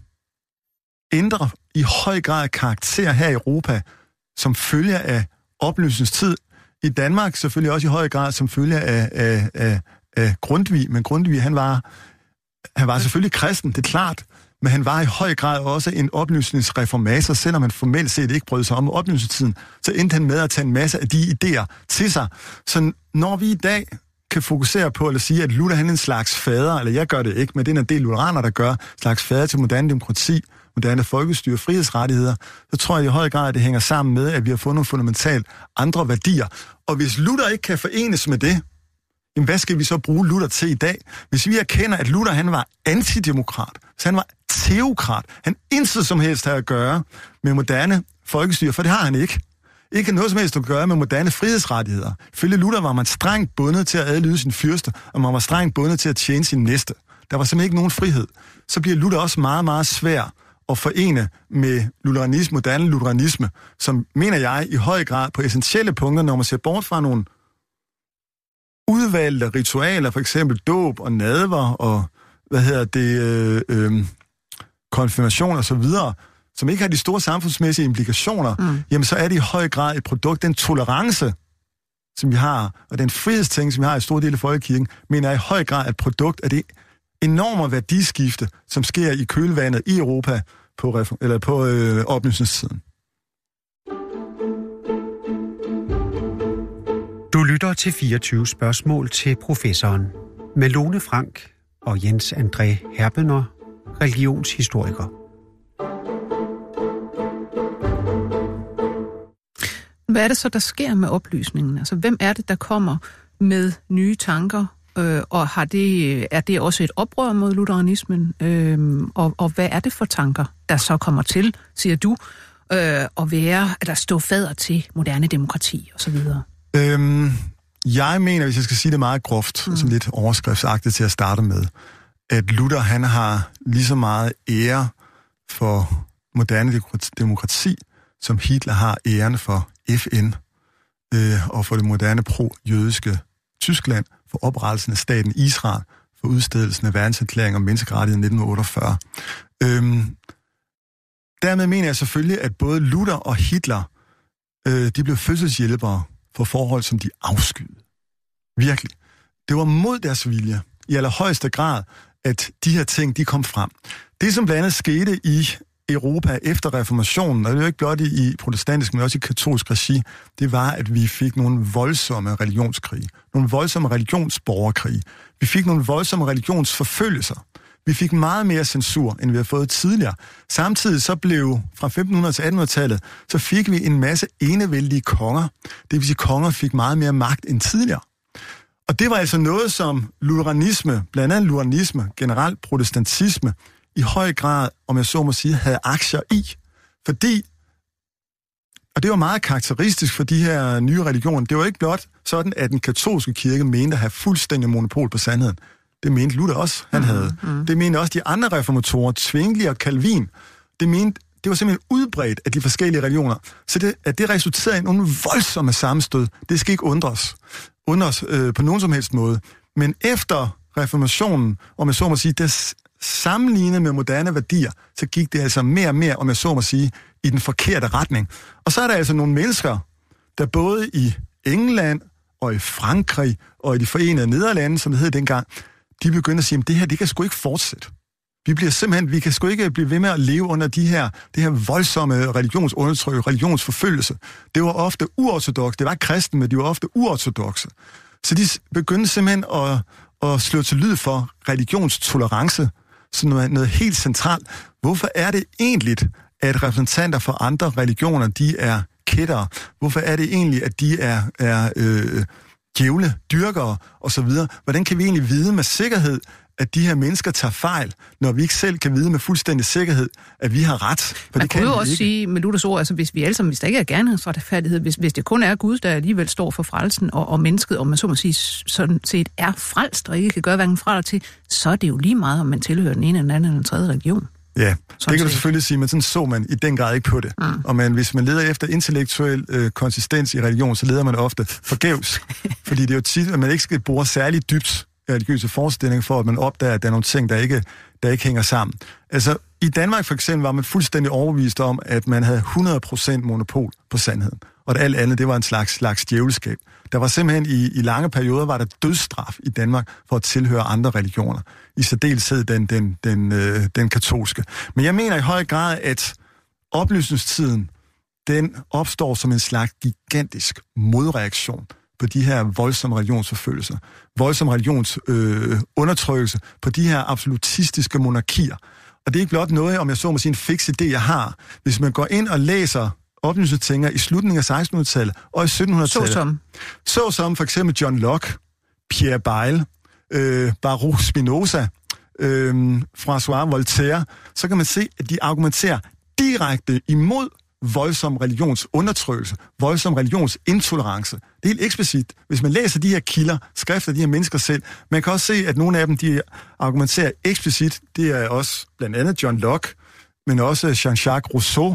ændrer i høj grad karakter her i Europa, som følger af oplysningstid. I Danmark selvfølgelig også i høj grad som følger af, af, af, af Grundtvig, men Grundtvig, han var, han var selvfølgelig kristen, det er klart, men han var i høj grad også en oplysningsreformator, selvom han formelt set ikke brød sig om oplysningstiden, så endte han med at tage en masse af de idéer til sig. Så når vi i dag kan fokusere på, eller sige, at Luther han er en slags fader, eller jeg gør det ikke, men det er en del lutheraner, der gør, slags fader til moderne demokrati, moderne folkestyre, frihedsrettigheder, så tror jeg i høj grad, at det hænger sammen med, at vi har fundet nogle fundamentalt andre værdier. Og hvis Luther ikke kan forenes med det, jamen hvad skal vi så bruge Luther til i dag? Hvis vi erkender, at Luther han var antidemokrat, så han var teokrat, han intet som helst havde at gøre med moderne folkestyre, for det har han ikke. Ikke noget som helst at gøre med moderne frihedsrettigheder. Ifølge Luther var man strengt bundet til at adlyde sin fyrste, og man var strengt bundet til at tjene sin næste. Der var simpelthen ikke nogen frihed. Så bliver Luther også meget, meget svær at forene med lutheranisme, moderne lutheranisme, som, mener jeg, i høj grad på essentielle punkter, når man ser bort fra nogle udvalgte ritualer, for eksempel dåb og nadver og, hvad hedder det, øh, øh, konfirmation og så videre, som ikke har de store samfundsmæssige implikationer, mm. jamen så er det i høj grad et produkt, den tolerance, som vi har, og den frihedsting, som vi har i store dele af folkekirken, mener jeg i høj grad et produkt af det enorme værdiskifte, som sker i kølvandet i Europa på, eller på øh, oplysningstiden. Du lytter til fireogtyve spørgsmål til professoren med Lone Frank og Jens André Herbener, religionshistoriker. Hvad er det så, der sker med oplysningen? Altså, hvem er det, der kommer med nye tanker? Øh, og har det, er det også et oprør mod lutheranismen? Øh, og, og hvad er det for tanker, der så kommer til, siger du, øh, at være, eller stå fader til moderne demokrati osv.? Øhm, jeg mener, hvis jeg skal sige det meget groft, mm. sådan lidt overskriftsagtigt til at starte med, at Luther, han har lige så meget ære for moderne demokrati, som Hitler har æren for F N øh, og for det moderne pro-jødiske Tyskland, for oprettelsen af staten Israel, for udstedelsen af verdenserklæringen om menneskerettigheder i nitten otteogfyrre. Øhm, dermed mener jeg selvfølgelig, at både Luther og Hitler, øh, de blev fødselshjælpere for forhold, som de afskyede. Virkelig. Det var mod deres vilje, i allerhøjeste grad, at de her ting, de kom frem. Det, som blandt andet skete i Europa efter reformationen, og det er jo ikke blot i protestantisk, men også i katolsk regi, det var, at vi fik nogle voldsomme religionskrige. Nogle voldsomme religionsborgerkrige. Vi fik nogle voldsomme religionsforfølgelser. Vi fik meget mere censur, end vi har fået tidligere. Samtidig så blev fra femten hundrede til attenhundredetallet, så fik vi en masse enevældige konger. Det vil sige, konger fik meget mere magt end tidligere. Og det var altså noget, som lutheranisme, blandt andet lutheranisme, generelt protestantisme, i høj grad, om jeg så må sige, havde aktier i. Fordi, og det var meget karakteristisk for de her nye religioner, det var ikke blot sådan, at den katolske kirke mente at have fuldstændig monopol på sandheden. Det mente Luther også, han havde. Mm-hmm. Det mente også de andre reformatorer, Zwingli og Calvin. Det mente, det var simpelthen udbredt af de forskellige religioner. Så det, at det resulterede i nogle voldsomme sammenstød, det skal ikke undre os. Undre os øh, på nogen som helst måde. Men efter reformationen, om jeg så må sige, det sammenlignet med moderne værdier, så gik det altså mere og mere, om jeg så må sige, i den forkerte retning. Og så er der altså nogle mennesker, der både i England og i Frankrig og i de forenede Nederlande, som det hed dengang, de begyndte at sige, at det her, det kan sgu ikke fortsætte. Vi bliver simpelthen, vi kan sgu ikke blive ved med at leve under de her, det her voldsomme religionsundertryk, religionsforfølgelse. Det var ofte uortodokse, det var kristne, men de var ofte uortodokse. Så de begyndte simpelthen at, at slå til lyd for religionstolerance, som noget, noget helt centralt. Hvorfor er det egentlig, at repræsentanter for andre religioner, de er kættere? Hvorfor er det egentlig, at de er, er øh, djævle, dyrkere osv.? Hvordan kan vi egentlig vide med sikkerhed, at de her mennesker tager fejl, når vi ikke selv kan vide med fuldstændig sikkerhed, at vi har ret? For Man det kunne kan jo vi også ikke. sige med Luthers ord, altså hvis vi alle sammen, hvis der ikke er gerningsretfærdighed, hvis, hvis det kun er Gud, der alligevel står for frelsen, og, og mennesket, og man så må sige, sådan set er frelst, og ikke kan gøre hverken fra eller til, så er det jo lige meget, om man tilhører den ene eller den anden eller den tredje religion. Ja, det kan set. du selvfølgelig sige, men sådan så man i den grad ikke på det. Mm. Og man, hvis man leder efter intellektuel øh, konsistens i religion, så leder man ofte forgæves. Fordi det er jo tit, at man ikke skal bruge særligt dybt religiøse forestillinger for, at man opdager, at der er nogle ting, der ikke, der ikke hænger sammen. Altså, i Danmark for eksempel var man fuldstændig overbevist om, at man havde hundrede procent monopol på sandheden. Og at alt andet, det var en slags, slags djævelskab. Der var simpelthen i, i lange perioder, var der dødsstraf i Danmark for at tilhøre andre religioner. I særdeleshed den, den, den, øh, den katolske. Men jeg mener i høj grad, at oplysningstiden, den opstår som en slags gigantisk modreaktion på de her voldsomme religionsforfølgelser, voldsomme religionsundertrykkelse, øh, på de her absolutistiske monarkier. Og det er ikke blot noget, om jeg så må sige, en fix idé, jeg har. Hvis man går ind og læser oplysningstænger i slutningen af sekstenhundredetallet og i syttenhundredetallet. Så som? Så som for eksempel John Locke, Pierre Bayle, øh, Baruch Spinoza, øh, François Voltaire, så kan man se, at de argumenterer direkte imod voldsom religionsundertrykkelse, voldsom religionsintolerance. Det er helt eksplicit. Hvis man læser de her kilder, skrifter af de her mennesker selv, man kan også se, at nogle af dem, de argumenterer eksplicit. Det er også blandt andet John Locke, men også Jean-Jacques Rousseau,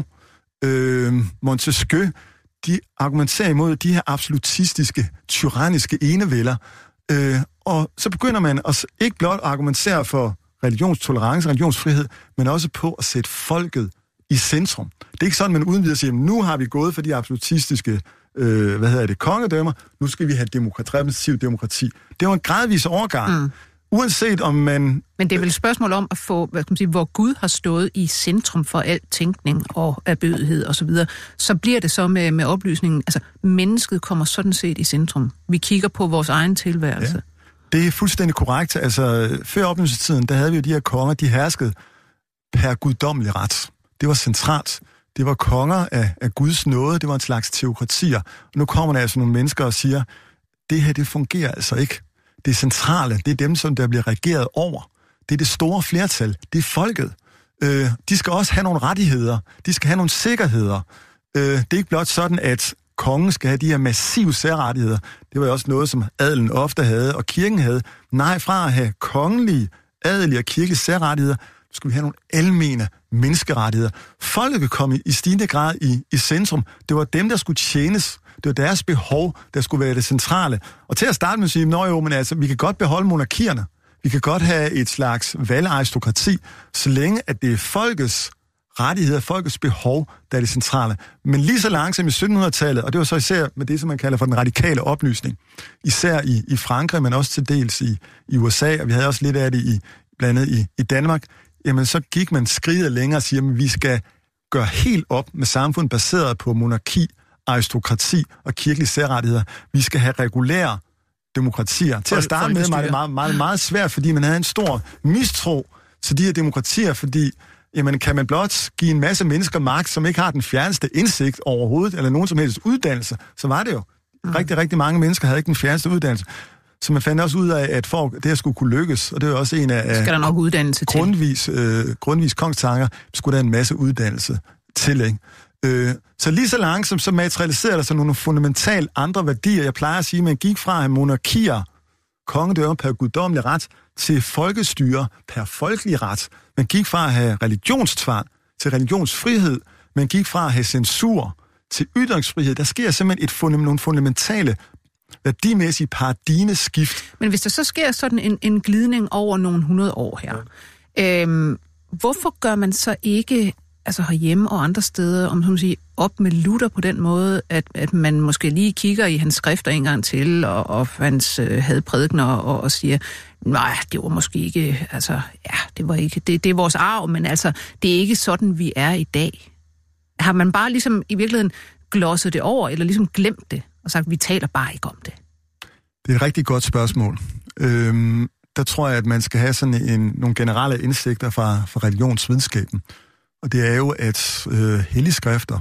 øh, Montesquieu. De argumenterer imod de her absolutistiske, tyranniske enevælder. Øh, og så begynder man at ikke blot argumentere for religionstolerance, religionsfrihed, men også på at sætte folket i centrum. Det er ikke sådan, man uden videre siger, nu har vi gået for de absolutistiske, øh, hvad hedder det, kongedømmer, nu skal vi have demokrati, repræsentativ demokrati. Det var en gradvis overgang. Mm. Uanset om man... Men det er vel et spørgsmål om at få, hvad skal man sige, hvor Gud har stået i centrum for al tænkning og erbødighed osv., så, så bliver det så med, med oplysningen, altså mennesket kommer sådan set i centrum. Vi kigger på vores egen tilværelse. Ja, det er fuldstændig korrekt. Altså, før oplysningstiden, der havde vi jo de her konger, de herskede per guddommelig ret. Det var centralt. Det var konger af, af Guds nåde, det var en slags teokratier. Og nu kommer der altså nogle mennesker og siger, det her, det fungerer altså ikke. Det centrale, det er dem, som der bliver regeret over. Det er det store flertal. Det er folket. Øh, de skal også have nogle rettigheder. De skal have nogle sikkerheder. Øh, det er ikke blot sådan, at kongen skal have de her massive særrettigheder. Det var jo også noget, som adelen ofte havde, og kirken havde. Nej, fra at have kongelige, adelige og kirkelige særrettigheder, skulle vi have nogle almene menneskerettigheder. Folket kom i, i stigende grad i, i centrum. Det var dem, der skulle tjenes. Det var deres behov, der skulle være det centrale. Og til at starte med at sige, nå jo, men altså, vi kan godt beholde monarkierne. Vi kan godt have et slags valgaristokrati, så længe at det er folkets rettigheder, folkets behov, der er det centrale. Men lige så langsomt i syttenhundredetallet, og det var så især med det, som man kalder for den radikale oplysning, især i, i Frankrig, men også til dels i, i U S A, og vi havde også lidt af det i, blandt andet i, i Danmark, jamen så gik man skridtet længere og siger, at vi skal gøre helt op med samfund baseret på monarki, aristokrati og kirkelige særrettigheder. Vi skal have regulære demokratier. Til at starte med var det meget, meget, meget svært, fordi man havde en stor mistro til de her demokratier, fordi jamen, kan man blot give en masse mennesker magt, som ikke har den fjerneste indsigt overhovedet, eller nogen som helst uddannelse, så var det jo. Mm. Rigtig, rigtig mange mennesker havde ikke den fjerneste uddannelse. Så man fandt også ud af, at for det her skulle kunne lykkes, og det var også en af skal der nok uddannelse grundvis, til. Øh, grundvis kongstanker, skulle der en masse uddannelse til, ikke? Øh, så lige så langsomt, så materialiserede der sig nogle fundamentalt andre værdier. Jeg plejer at sige, at man gik fra at have monarkier, kongedømme per guddommelig ret, til folkestyre per folkelig ret. Man gik fra at have religionstvang til religionsfrihed. Man gik fra at have censur til ytringsfrihed. Der sker simpelthen et fund- nogle fundamentale værdimæssige paradigmeskift. Men hvis der så sker sådan en, en glidning over nogle hundrede år her, ja. øhm, hvorfor gør man så ikke, altså herhjemme og andre steder, om man sige, op med Luther på den måde, at, at man måske lige kigger i hans skrifter en gang til, og, og hans øh, hadprædikener, og, og siger, nej, det var måske ikke, altså, ja, det var ikke, det, det er vores arv, men altså, det er ikke sådan, vi er i dag. Har man bare ligesom i virkeligheden glosset det over, eller ligesom glemt det, og sagt, vi taler bare ikke om det? Det er et rigtig godt spørgsmål. Øhm, der tror jeg, at man skal have sådan en, nogle generelle indsigter fra, fra religionsvidenskaben. Og det er jo, at øh, helligskrifter,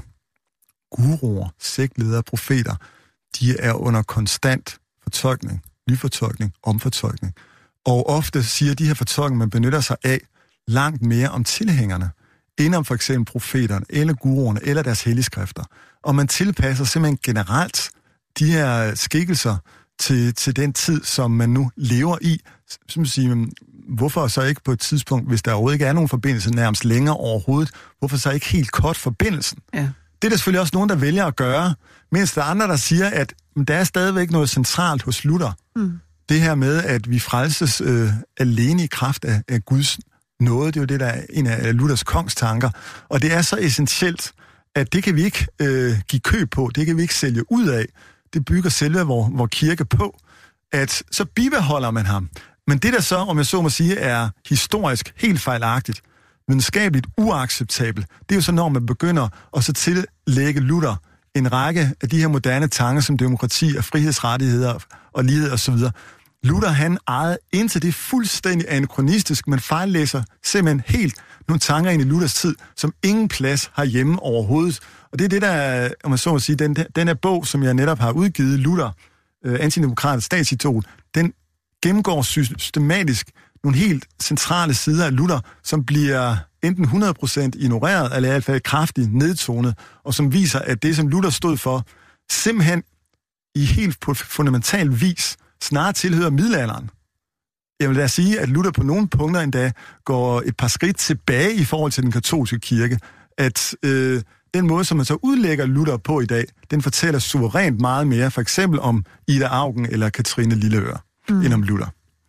guruer, sektledere, profeter, de er under konstant fortolkning, nyfortolkning, omfortolkning. Og ofte siger de her fortolkninger, man benytter sig af, langt mere om tilhængerne, end om for eksempel profeterne, eller guruerne, eller deres helligskrifter. Og man tilpasser simpelthen generelt de her skikkelser til, til den tid, som man nu lever i. Som man siger, hvorfor så ikke på et tidspunkt, hvis der overhovedet ikke er nogen forbindelse nærmest længere overhovedet, hvorfor så ikke helt kort forbindelsen? Ja. Det er der selvfølgelig også nogen, der vælger at gøre, mens der er andre, der siger, at der er stadigvæk noget centralt hos Luther. Mm. Det her med, at vi frelses øh, alene i kraft af, af Guds nåde, det er jo det, der er en af Luthers kongstanker. Og det er så essentielt, at det kan vi ikke øh, give køb på, det kan vi ikke sælge ud af. Det bygger selve vor, vor kirke på, at så bibeholder man ham. Men det der så, om jeg så må sige, er historisk helt fejlagtigt, videnskabeligt uacceptabelt, det er jo så, når man begynder at så tillægge Luther en række af de her moderne tanker som demokrati og frihedsrettigheder og lighed osv. Luther, han ejede indtil det fuldstændig anakronistisk, men fejllæser simpelthen helt nogle tanker ind i Luthers tid, som ingen plads har hjemme overhovedet. Og det er det, der, om man så må sige, den, den her bog, som jeg netop har udgivet, Luther, øh, antidemokratisk statsidol, den gennemgår systematisk nogle helt centrale sider af Luther, som bliver enten hundrede procent ignoreret, eller i hvert fald kraftigt nedtonet, og som viser, at det, som Luther stod for, simpelthen i helt på fundamental vis snarere tilhører middelalderen. Jeg vil da sige, at Luther på nogle punkter endda går et par skridt tilbage i forhold til den katolske kirke. At øh, den måde, som man så udlægger Luther på i dag, den fortæller suverænt meget mere, for eksempel om Ida Auken eller Katrine Lilleøre, mm. end om Luther.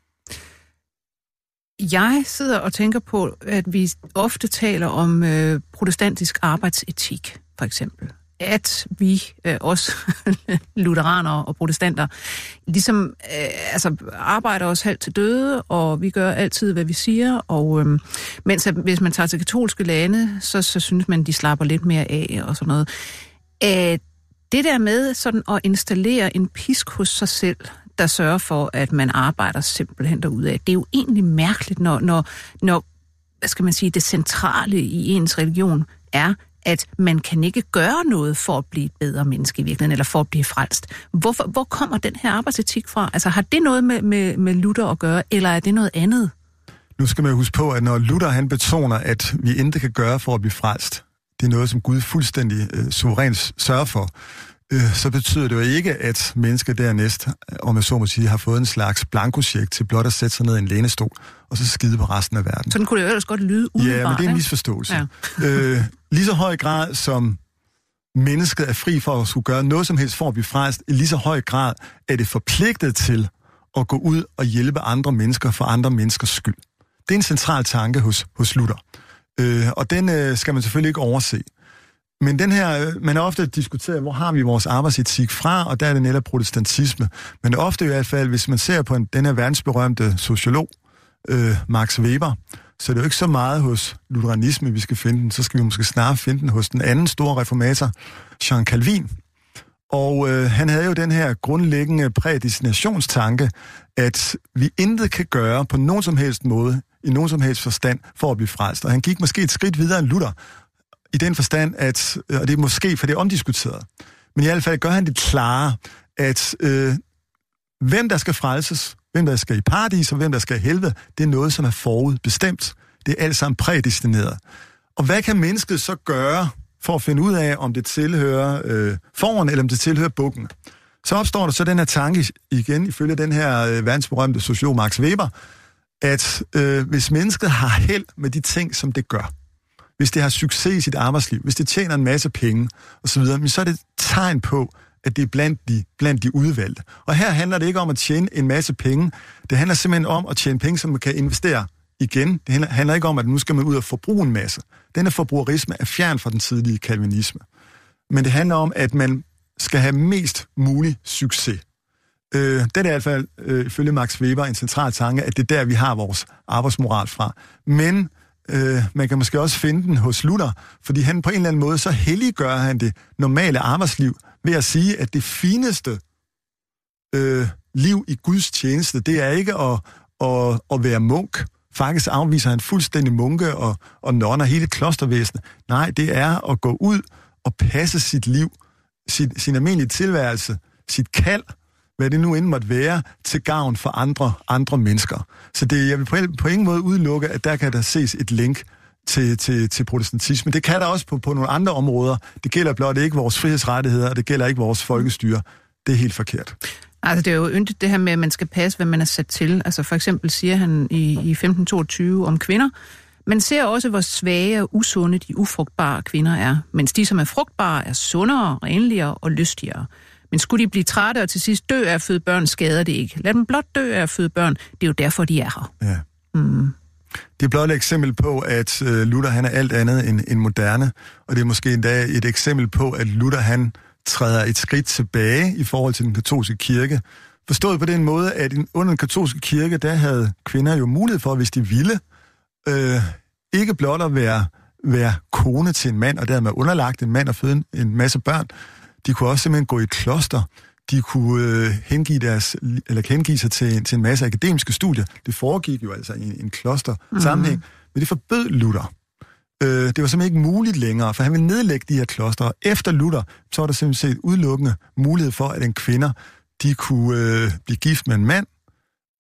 Jeg sidder og tænker på, at vi ofte taler om øh, protestantisk arbejdsetik, for eksempel. At vi, øh, også lutheranere og protestanter, ligesom øh, altså, arbejder os halvt til døde, og vi gør altid, hvad vi siger. Og øh, mens at, hvis man tager til katolske lande, så, så synes man, de slapper lidt mere af og sådan noget. Æh, det der med sådan at installere en pisk hos sig selv, der sørger for, at man arbejder simpelthen derudad, det er jo egentlig mærkeligt, når, når, når hvad skal man sige, det centrale i ens religion er, at man kan ikke gøre noget for at blive et bedre menneske i virkeligheden, eller for at blive frelst. Hvorfor, hvor kommer den her arbejdsetik fra? Altså, har det noget med, med, med Luther at gøre, eller er det noget andet? Nu skal man huske på, at når Luther han betoner, at vi intet kan gøre for at blive frelst, det er noget, som Gud fuldstændig øh, suverænt sørger for, øh, så betyder det jo ikke, at mennesker dernæst, om jeg så må sige, har fået en slags blankocheck til blot at sætte sig ned i en lænestol, og så skide på resten af verden. Sådan kunne det jo ellers godt lyde umiddelbart. Ja, men det er en misforståelse. Ja. øh, lige så høj grad som mennesket er fri for at skulle gøre noget som helst for at blive frelst, i lige så høj grad er det forpligtet til at gå ud og hjælpe andre mennesker for andre menneskers skyld. Det er en central tanke hos, hos Luther. Øh, og den øh, skal man selvfølgelig ikke overse. Men den her, man har ofte diskuteret, hvor har vi vores arbejdsetik fra, og der er det netop protestantisme. Men ofte i hvert fald, hvis man ser på en, den her verdensberømte sociolog, øh, Max Weber, så er det jo ikke så meget hos lutheranisme, vi skal finde den. Så skal vi måske snarere finde den hos den anden store reformator, Jean Calvin. Og øh, han havde jo den her grundlæggende prædestinationstanke, at vi intet kan gøre på nogen som helst måde, i nogen som helst forstand, for at blive frelst. Og han gik måske et skridt videre end Luther, i den forstand, at, og det er måske, for det er omdiskuteret, men i hvert fald gør han det klare, at øh, hvem der skal frelses, hvem der skal i paradis, og hvem der skal i helvede, det er noget, som er forudbestemt. Det er alt sammen prædestineret. Og hvad kan mennesket så gøre, for at finde ud af, om det tilhører øh, foran, eller om det tilhører bukken? Så opstår der så den her tanke, igen ifølge den her øh, verdensberømte sociolog Max Weber, at øh, hvis mennesket har held med de ting, som det gør, hvis det har succes i sit arbejdsliv, hvis det tjener en masse penge osv., men så er det et tegn på, at det er blandt de, blandt de udvalgte. Og her handler det ikke om at tjene en masse penge. Det handler simpelthen om at tjene penge, som man kan investere igen. Det handler, handler ikke om, at nu skal man ud og forbruge en masse. Denne forbrugerisme er fjern fra den tidlige kalvinisme. Men det handler om, at man skal have mest mulig succes. Øh, det er i hvert fald, øh, ifølge Max Weber, en central tanke, at det er der, vi har vores arbejdsmoral fra. Men øh, man kan måske også finde den hos Luther, fordi han på en eller anden måde, så helliggør han det normale arbejdsliv ved at sige, at det fineste øh, liv i Guds tjeneste, det er ikke at, at, at være munk. Faktisk afviser han fuldstændig munke og, og nonner hele klostervæsenet. Nej, det er at gå ud og passe sit liv, sit, sin almindelige tilværelse, sit kald, hvad det nu end måtte være, til gavn for andre, andre mennesker. Så det, jeg vil på, på ingen måde udelukke, at der kan der ses et link til, til, til protestantisme. Det kan der også på, på nogle andre områder. Det gælder blot ikke vores frihedsrettigheder, og det gælder ikke vores folkestyre. Det er helt forkert. Altså, det er jo yndigt det her med, at man skal passe, hvad man er sat til. Altså, for eksempel siger han i, i femten toogtyve om kvinder, man ser også, hvor svage og usunde de ufrugtbare kvinder er, mens de, som er frugtbare, er sundere, renligere og lystigere. Men skulle de blive trætte og til sidst dø af at føde børn, skader det ikke. Lad dem blot dø af at føde børn. Det er jo derfor, de er her. Ja. Mm. Det er blot et eksempel på, at uh, Luther han er alt andet end, end moderne, og det er måske endda et eksempel på, at Luther han træder et skridt tilbage i forhold til den katolske kirke. Forstået på den måde, at under den katolske kirke, der havde kvinder jo mulighed for, hvis de ville, øh, ikke blot at være, være kone til en mand, og dermed underlagt en mand og føde en masse børn. De kunne også simpelthen gå i et kloster. De kunne øh, hengive, deres, eller hengive sig til, til en masse akademiske studier. Det foregik jo altså i en, en kloster-sammenhæng. Mm. Men det forbød Luther. Øh, det var simpelthen ikke muligt længere, for han ville nedlægge de her klostre. Efter Luther, så var der simpelthen udelukkende mulighed for, at en kvinder, de kunne øh, blive gift med en mand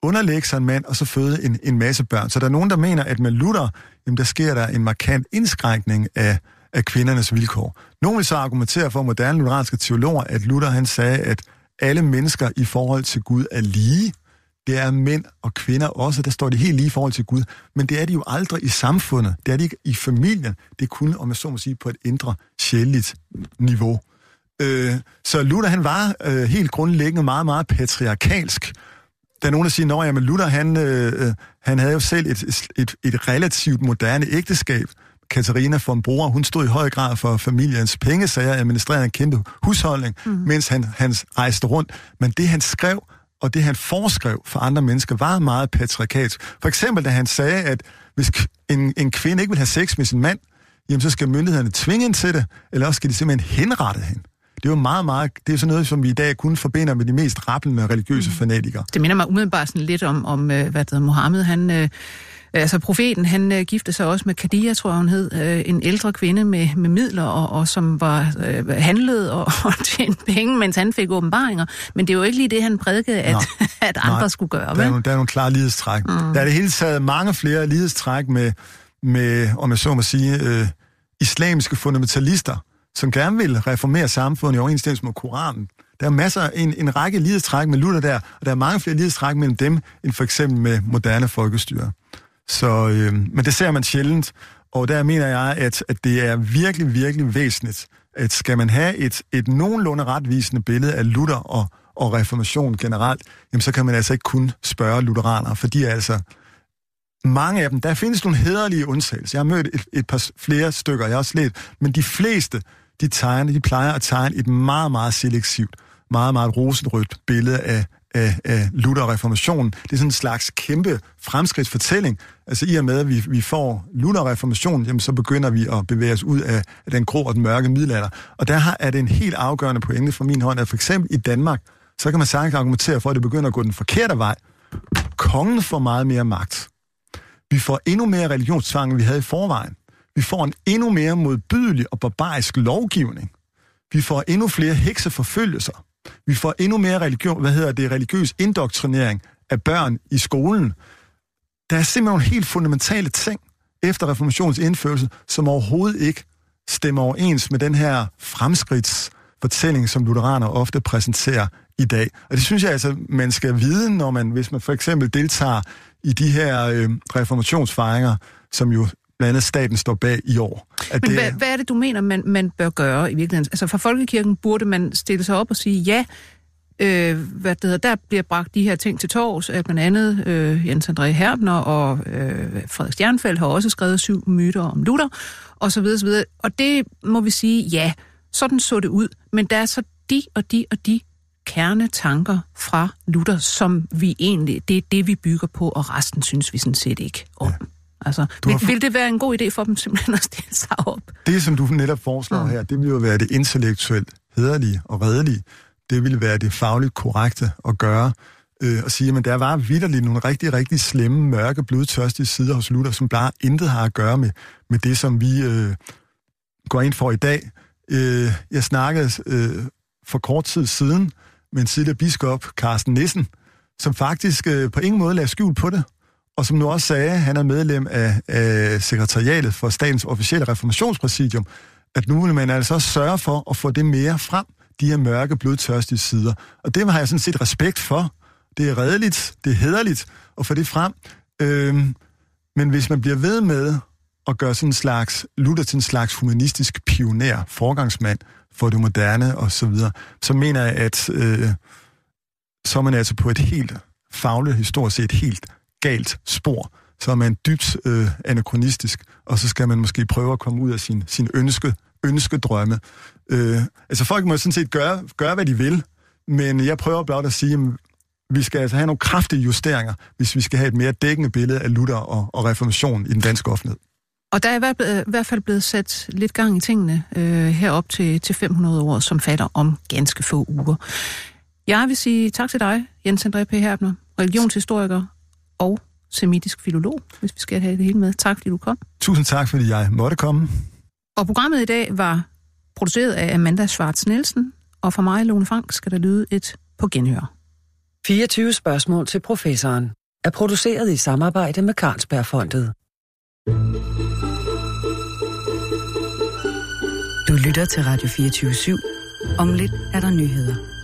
underlægge sig en mand, og så føde en, en masse børn. Så der er nogen, der mener, at med Luther, jamen, der sker der en markant indskrænkning af, af kvindernes vilkår. Nogle vil så argumentere for moderne lutheranske teologer, at Luther han sagde, at alle mennesker i forhold til Gud er lige. Det er mænd og kvinder også, der står de helt lige i forhold til Gud. Men det er de jo aldrig i samfundet. Det er de ikke i familien. Det er kun, om jeg så må sige, på et indre sjæleligt niveau. Øh, så Luther, han var øh, helt grundlæggende meget, meget patriarkalsk. Der er nogen, der siger, at Luther, han, øh, han havde jo selv et, et, et relativt moderne ægteskab. Katarina von Bora, hun stod i høj grad for familiens pengesager, administrerede en kæmpe husholdning, mm. mens han, han rejste rundt. Men det, han skrev, og det, han foreskrev for andre mennesker, var meget patriarkalsk. For eksempel, da han sagde, at hvis en, en kvinde ikke vil have sex med sin mand, jamen så skal myndighederne tvinge hende til det, eller også skal de simpelthen henrette hende. Det er jo meget, meget, det er sådan noget, som vi i dag kun forbinder med de mest rappelende religiøse mm. fanatikere. Det minder mig umiddelbart sådan lidt om, om hvad det hedder, Mohammed, han... Øh Altså profeten, han øh, giftede sig også med Khadija, tror jeg hun hed, øh, en ældre kvinde med, med midler, og, og som var øh, handlet og, og tjente penge, mens han fik åbenbaringer. Men det er jo ikke lige det, han prædikede, at, at andre nej, skulle gøre. Der er, nogle, der er nogle klare lighedstræk. Mm. Der er det hele taget mange flere lighedstræk med, med om jeg så må sige, øh, islamiske fundamentalister, som gerne vil reformere samfundet i overensstemmelse med Koranen. Der er masser, en, en række lighedstræk med Luther der, og der er mange flere lighedstræk mellem dem, end for eksempel med moderne folkestyre. Så, øh, men det ser man sjældent, og der mener jeg, at, at det er virkelig, virkelig væsentligt, at skal man have et, et nogenlunde retvisende billede af Luther og, og reformation generelt, jamen så kan man altså ikke kun spørge lutheranere, for de er altså mange af dem, der findes nogle hæderlige undtagelser. Jeg har mødt et, et par flere stykker, jeg har også let, men de fleste, de tegner, de plejer at tegne et meget, meget selektivt, meget, meget rosenrødt billede af af, af Luther og reformationen. Det er sådan en slags kæmpe fremskridtsfortælling. Altså i og med, at vi, vi får Luther og reformationen, jamen så begynder vi at bevæge os ud af, af den grå og den mørke middelalder. Og der har, er det en helt afgørende pointe fra min hånd, at for eksempel i Danmark, så kan man sagtens argumentere for, at det begynder at gå den forkerte vej. Kongen får meget mere magt. Vi får endnu mere religionstvang, end vi havde i forvejen. Vi får en endnu mere modbydelig og barbarisk lovgivning. Vi får endnu flere hekseforfølgelser. Vi får endnu mere religion, hvad hedder det, religiøs indoktrinering af børn i skolen. Der er simpelthen nogle helt fundamentale ting efter reformationens indførelse, som overhovedet ikke stemmer overens med den her fremskridtsfortælling, som lutheraner ofte præsenterer i dag. Og det synes jeg altså, man skal vide, når man, hvis man for eksempel deltager i de her øh, reformationsfejringer, som jo blandt andet staten står bag i år. Men det hvad, hvad er det, du mener, man, man bør gøre i virkeligheden? Altså for Folkekirken burde man stille sig op og sige, ja, øh, hvad det hedder, der bliver bragt de her ting til torvs, at blandt andet øh, Jens André Herbner og øh, Frederik Stjernfeld har også skrevet syv myter om Luther, og så videre, så videre. Og det må vi sige, ja, sådan så det ud. Men der er så de og de og de kernetanker fra Luther, som vi egentlig, det er det, vi bygger på, og resten synes vi sådan set ikke om. Ja. Altså, vil, vil det være en god idé for dem simpelthen at stille sig op? Det, som du netop foreslår mm. her, det vil jo være det intellektuelt hæderlige og redelige. Det vil være det fagligt korrekte at gøre. Øh, og sige, at der var vitterligt nogle rigtig, rigtig slemme, mørke, blodtørstige sider hos Luther, som bare intet har at gøre med, med det, som vi øh, går ind for i dag. Øh, jeg snakkede øh, for kort tid siden med en tidligere biskop, Carsten Nissen, som faktisk øh, på ingen måde lagde skjul på det. Og som nu også sagde, han er medlem af, af sekretariatet for Statens Officielle Reformationspræsidium, at nu vil man altså også sørge for at få det mere frem, de her mørke, blodtørstige sider. Og det har jeg sådan set respekt for. Det er redeligt, det er hæderligt at få det frem. Øhm, men hvis man bliver ved med at gøre sådan en slags, Luther til en slags humanistisk pioner, forgangsmand for det moderne og så videre, så mener jeg, at øh, så er man altså på et helt fagligt, historisk set helt galt spor, så er man dybt øh, anakronistisk, og så skal man måske prøve at komme ud af sin, sin ønske, ønskedrømme. Øh, altså folk må sådan set gøre, gøre, hvad de vil, men jeg prøver blot at sige, at vi skal altså have nogle kraftige justeringer, hvis vi skal have et mere dækkende billede af Luther og, og reformationen i den danske offentlighed. Og der er i hvert fald blevet sat lidt gang i tingene øh, herop til, til fem hundrede år, som fatter om ganske få uger. Jeg vil sige tak til dig, Jens André P. Herbner, religionshistoriker og semitisk filolog, hvis vi skal have det hele med. Tak, fordi du kom. Tusind tak, fordi jeg måtte komme. Og programmet i dag var produceret af Amanda Schwartz Nielsen, og for mig, Lone Frank, skal der lyde et på genhør. fireogtyve spørgsmål til professoren er produceret i samarbejde med Carlsbergfondet. Du lytter til Radio fireogtyve syv. Om lidt er der nyheder.